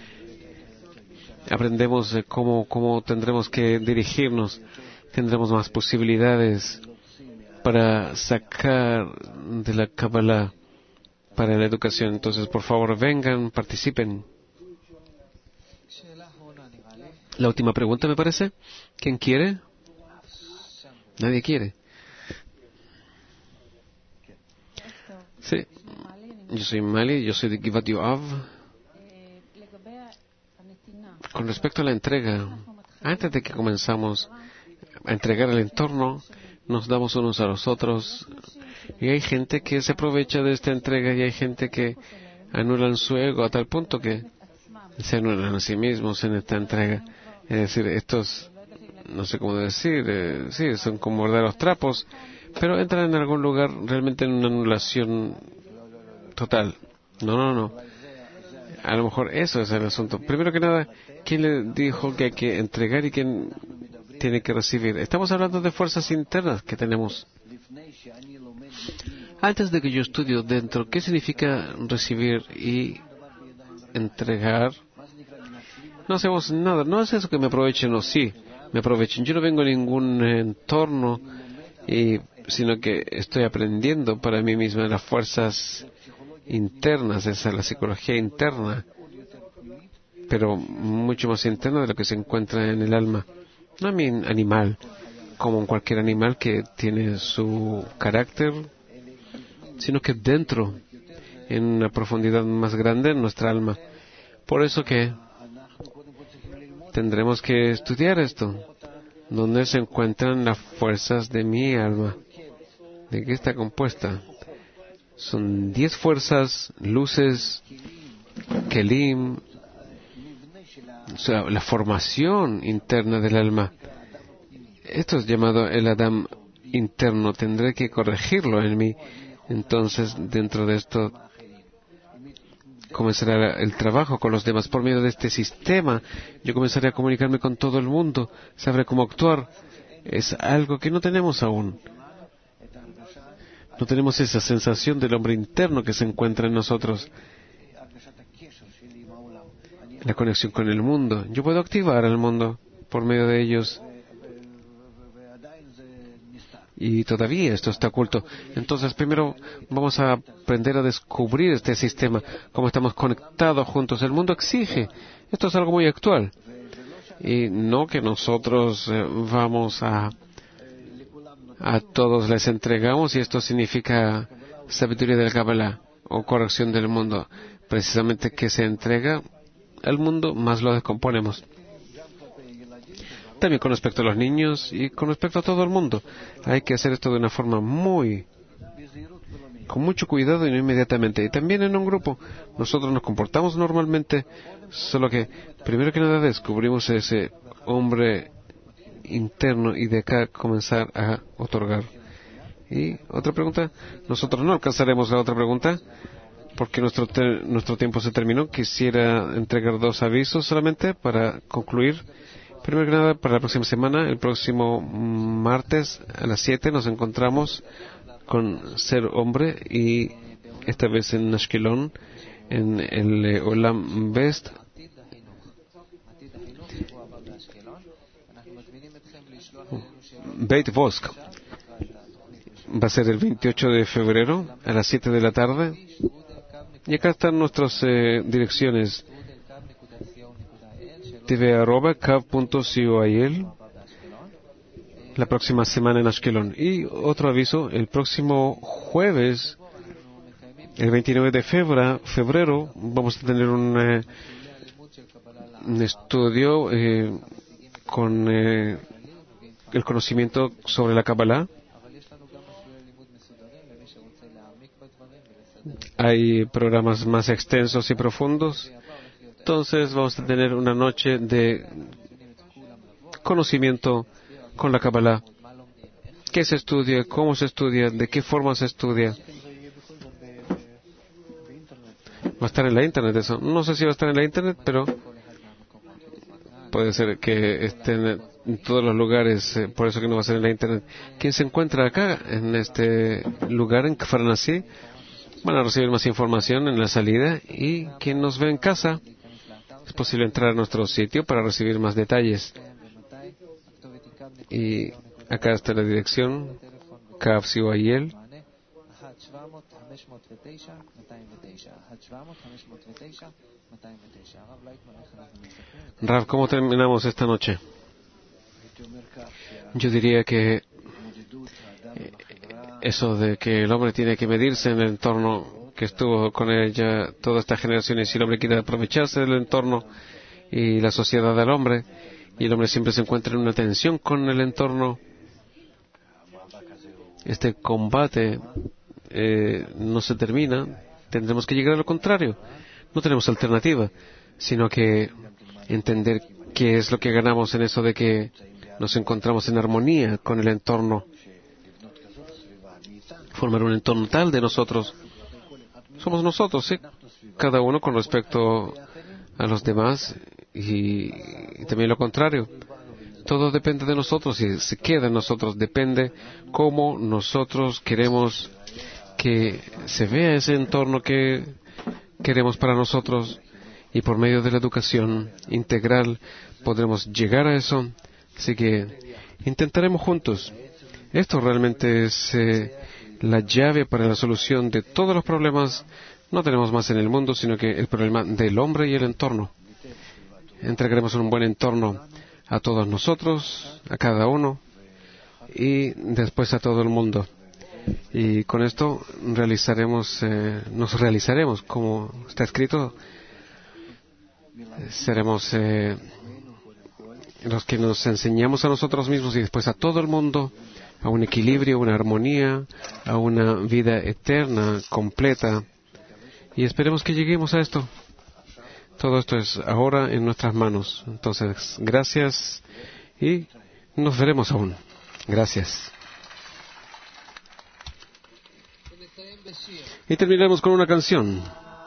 aprendemos cómo tendremos que dirigirnos, tendremos más posibilidades para sacar de la Kabbalah para la educación. Entonces, por favor, vengan, participen. La última pregunta, me parece. ¿Quién quiere? Nadie quiere. Sí. Yo soy Mali, yo soy de Givat Yoav. Con respecto a la entrega, antes de que comenzamos a entregar el entorno, nos damos unos a los otros. Y hay gente que se aprovecha de esta entrega y hay gente que anulan su ego a tal punto que se anulan a sí mismos en esta entrega. Es decir, estos, no sé cómo decir, sí, son como verdaderos trapos, pero entran en algún lugar realmente en una anulación total. No. A lo mejor eso es el asunto. Primero que nada, ¿quién le dijo que hay que entregar y quién tiene que recibir. Estamos hablando de fuerzas internas que tenemos. Antes de que yo estudio dentro, ¿qué significa recibir y entregar? No hacemos nada. No es eso que me aprovechen o sí, me aprovechen. Yo no vengo a ningún entorno, sino que estoy aprendiendo para mí mismo las fuerzas internas, esa es la psicología interna, pero mucho más interna de lo que se encuentra en el alma. No en mi animal, como en cualquier animal que tiene su carácter, sino que dentro, en una profundidad más grande en nuestra alma. Por eso que tendremos que estudiar esto, donde se encuentran las fuerzas de mi alma. ¿De qué está compuesta? Son 10 fuerzas, luces, kelim, o sea, la formación interna del alma. Esto es llamado el Adam interno. Tendré que corregirlo en mí. Entonces, dentro de esto, comenzará el trabajo con los demás. Por medio de este sistema, yo comenzaré a comunicarme con todo el mundo. Sabré cómo actuar. Es algo que no tenemos aún. No tenemos esa sensación del hombre interno que se encuentra en nosotros. La conexión con el mundo. Yo puedo activar al mundo por medio de ellos. Y todavía esto está oculto. Entonces, primero vamos a aprender a descubrir este sistema, cómo estamos conectados juntos. El mundo exige. Esto es algo muy actual. Y no que nosotros vamos a todos les entregamos y esto significa sabiduría del Kabbalah o corrección del mundo. Precisamente que se entrega al mundo, más lo descomponemos. También con respecto a los niños y con respecto a todo el mundo. Hay que hacer esto de una forma con mucho cuidado y no inmediatamente. Y también en un grupo. Nosotros nos comportamos normalmente, solo que primero que nada descubrimos ese hombre interno y de acá comenzar a otorgar. Y otra pregunta. Nosotros no alcanzaremos la otra pregunta porque nuestro tiempo se terminó. Quisiera entregar 2 avisos solamente para concluir. Primero que nada, para la próxima semana, el próximo martes a las 7 nos encontramos con Ser Hombre y esta vez en Ashkelon, en el Olam Best. Beit Vosk. Va a ser el 28 de febrero a las 7 de la tarde. Y acá están nuestras direcciones. tv@cav.coil la próxima semana en Ashkelon. Y otro aviso, el próximo jueves, el 29 de febrero, vamos a tener un estudio con el conocimiento sobre la Kabbalah. Hay programas más extensos y profundos. Entonces vamos a tener una noche de conocimiento con la Kabbalah. ¿Qué se estudia? ¿Cómo se estudia? ¿De qué forma se estudia? Va a estar en la internet eso. No sé si va a estar en la internet, pero puede ser que esté en todos los lugares, por eso que no va a ser en la internet. ¿Quién se encuentra acá, en este lugar, en Kfar Nasi? Van a recibir más información en la salida, y quien nos ve en casa, es posible entrar a nuestro sitio para recibir más detalles. Y acá está la dirección, CAV-COIL. Rav, ¿cómo terminamos esta noche? Yo diría que eso de que el hombre tiene que medirse en el entorno que estuvo con ella toda esta generación, y si el hombre quiere aprovecharse del entorno y la sociedad del hombre, y el hombre siempre se encuentra en una tensión con el entorno, este combate no se termina. Tendremos que llegar a lo contrario. No tenemos alternativa, sino que entender qué es lo que ganamos en eso de que nos encontramos en armonía con el entorno. Formar un entorno tal de nosotros. Somos nosotros, ¿sí? Cada uno con respecto a los demás, y también lo contrario. Todo depende de nosotros y se queda en nosotros. Depende cómo nosotros queremos que se vea ese entorno que queremos para nosotros, y por medio de la educación integral podremos llegar a eso. Así que intentaremos juntos. Esto realmente es la llave para la solución de todos los problemas. No tenemos más en el mundo, sino que el problema del hombre y el entorno. Entregaremos un buen entorno a todos nosotros, a cada uno, y después a todo el mundo. Y con esto nos realizaremos, como está escrito, seremos los que nos enseñamos a nosotros mismos y después a todo el mundo, a un equilibrio, una armonía, a una vida eterna, completa. Y esperemos que lleguemos a esto. Todo esto es ahora en nuestras manos. Entonces, gracias y nos veremos aún. Gracias. Y terminamos con una canción.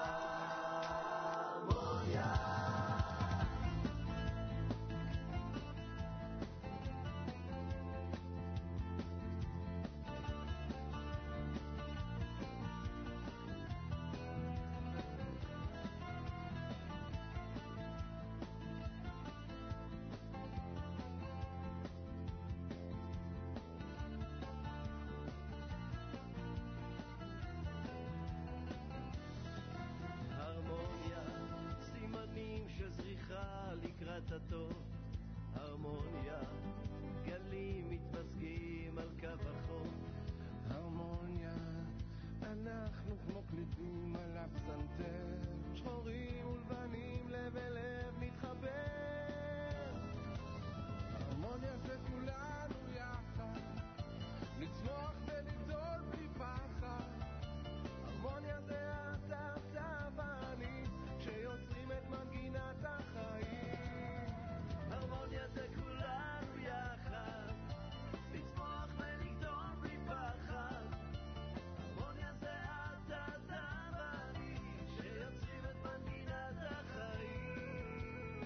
הרמוניה, גלים מתמזגים על קו החוף. הרמוניה, אנחנו כמו קליפים על הפסנתר, שחורים ולבנים, לב אל לב מתחבר. הרמוניה זה כולנו יחד, לצמוח ולגדול בלי פחד. הרמוניה זה אתה ואני, שיוצרים את מנגינת החיים. הרמוניה זה כולנו יחד, לצמוח ולגדול בלי פחד. הרמוניה זה אתה ואני, שיוצרים את מנגינת החיים.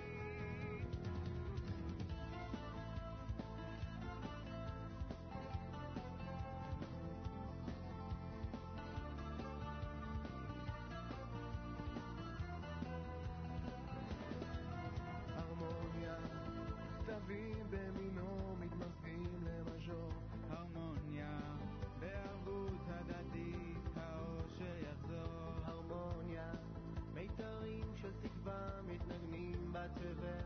הרמוניה, תווים במינו מתמזגים למז'ור. הרמוניה, בערבות הדדית האושר יחזור. הרמוניה, מיתרים של תקווה מתנגנים בתבל.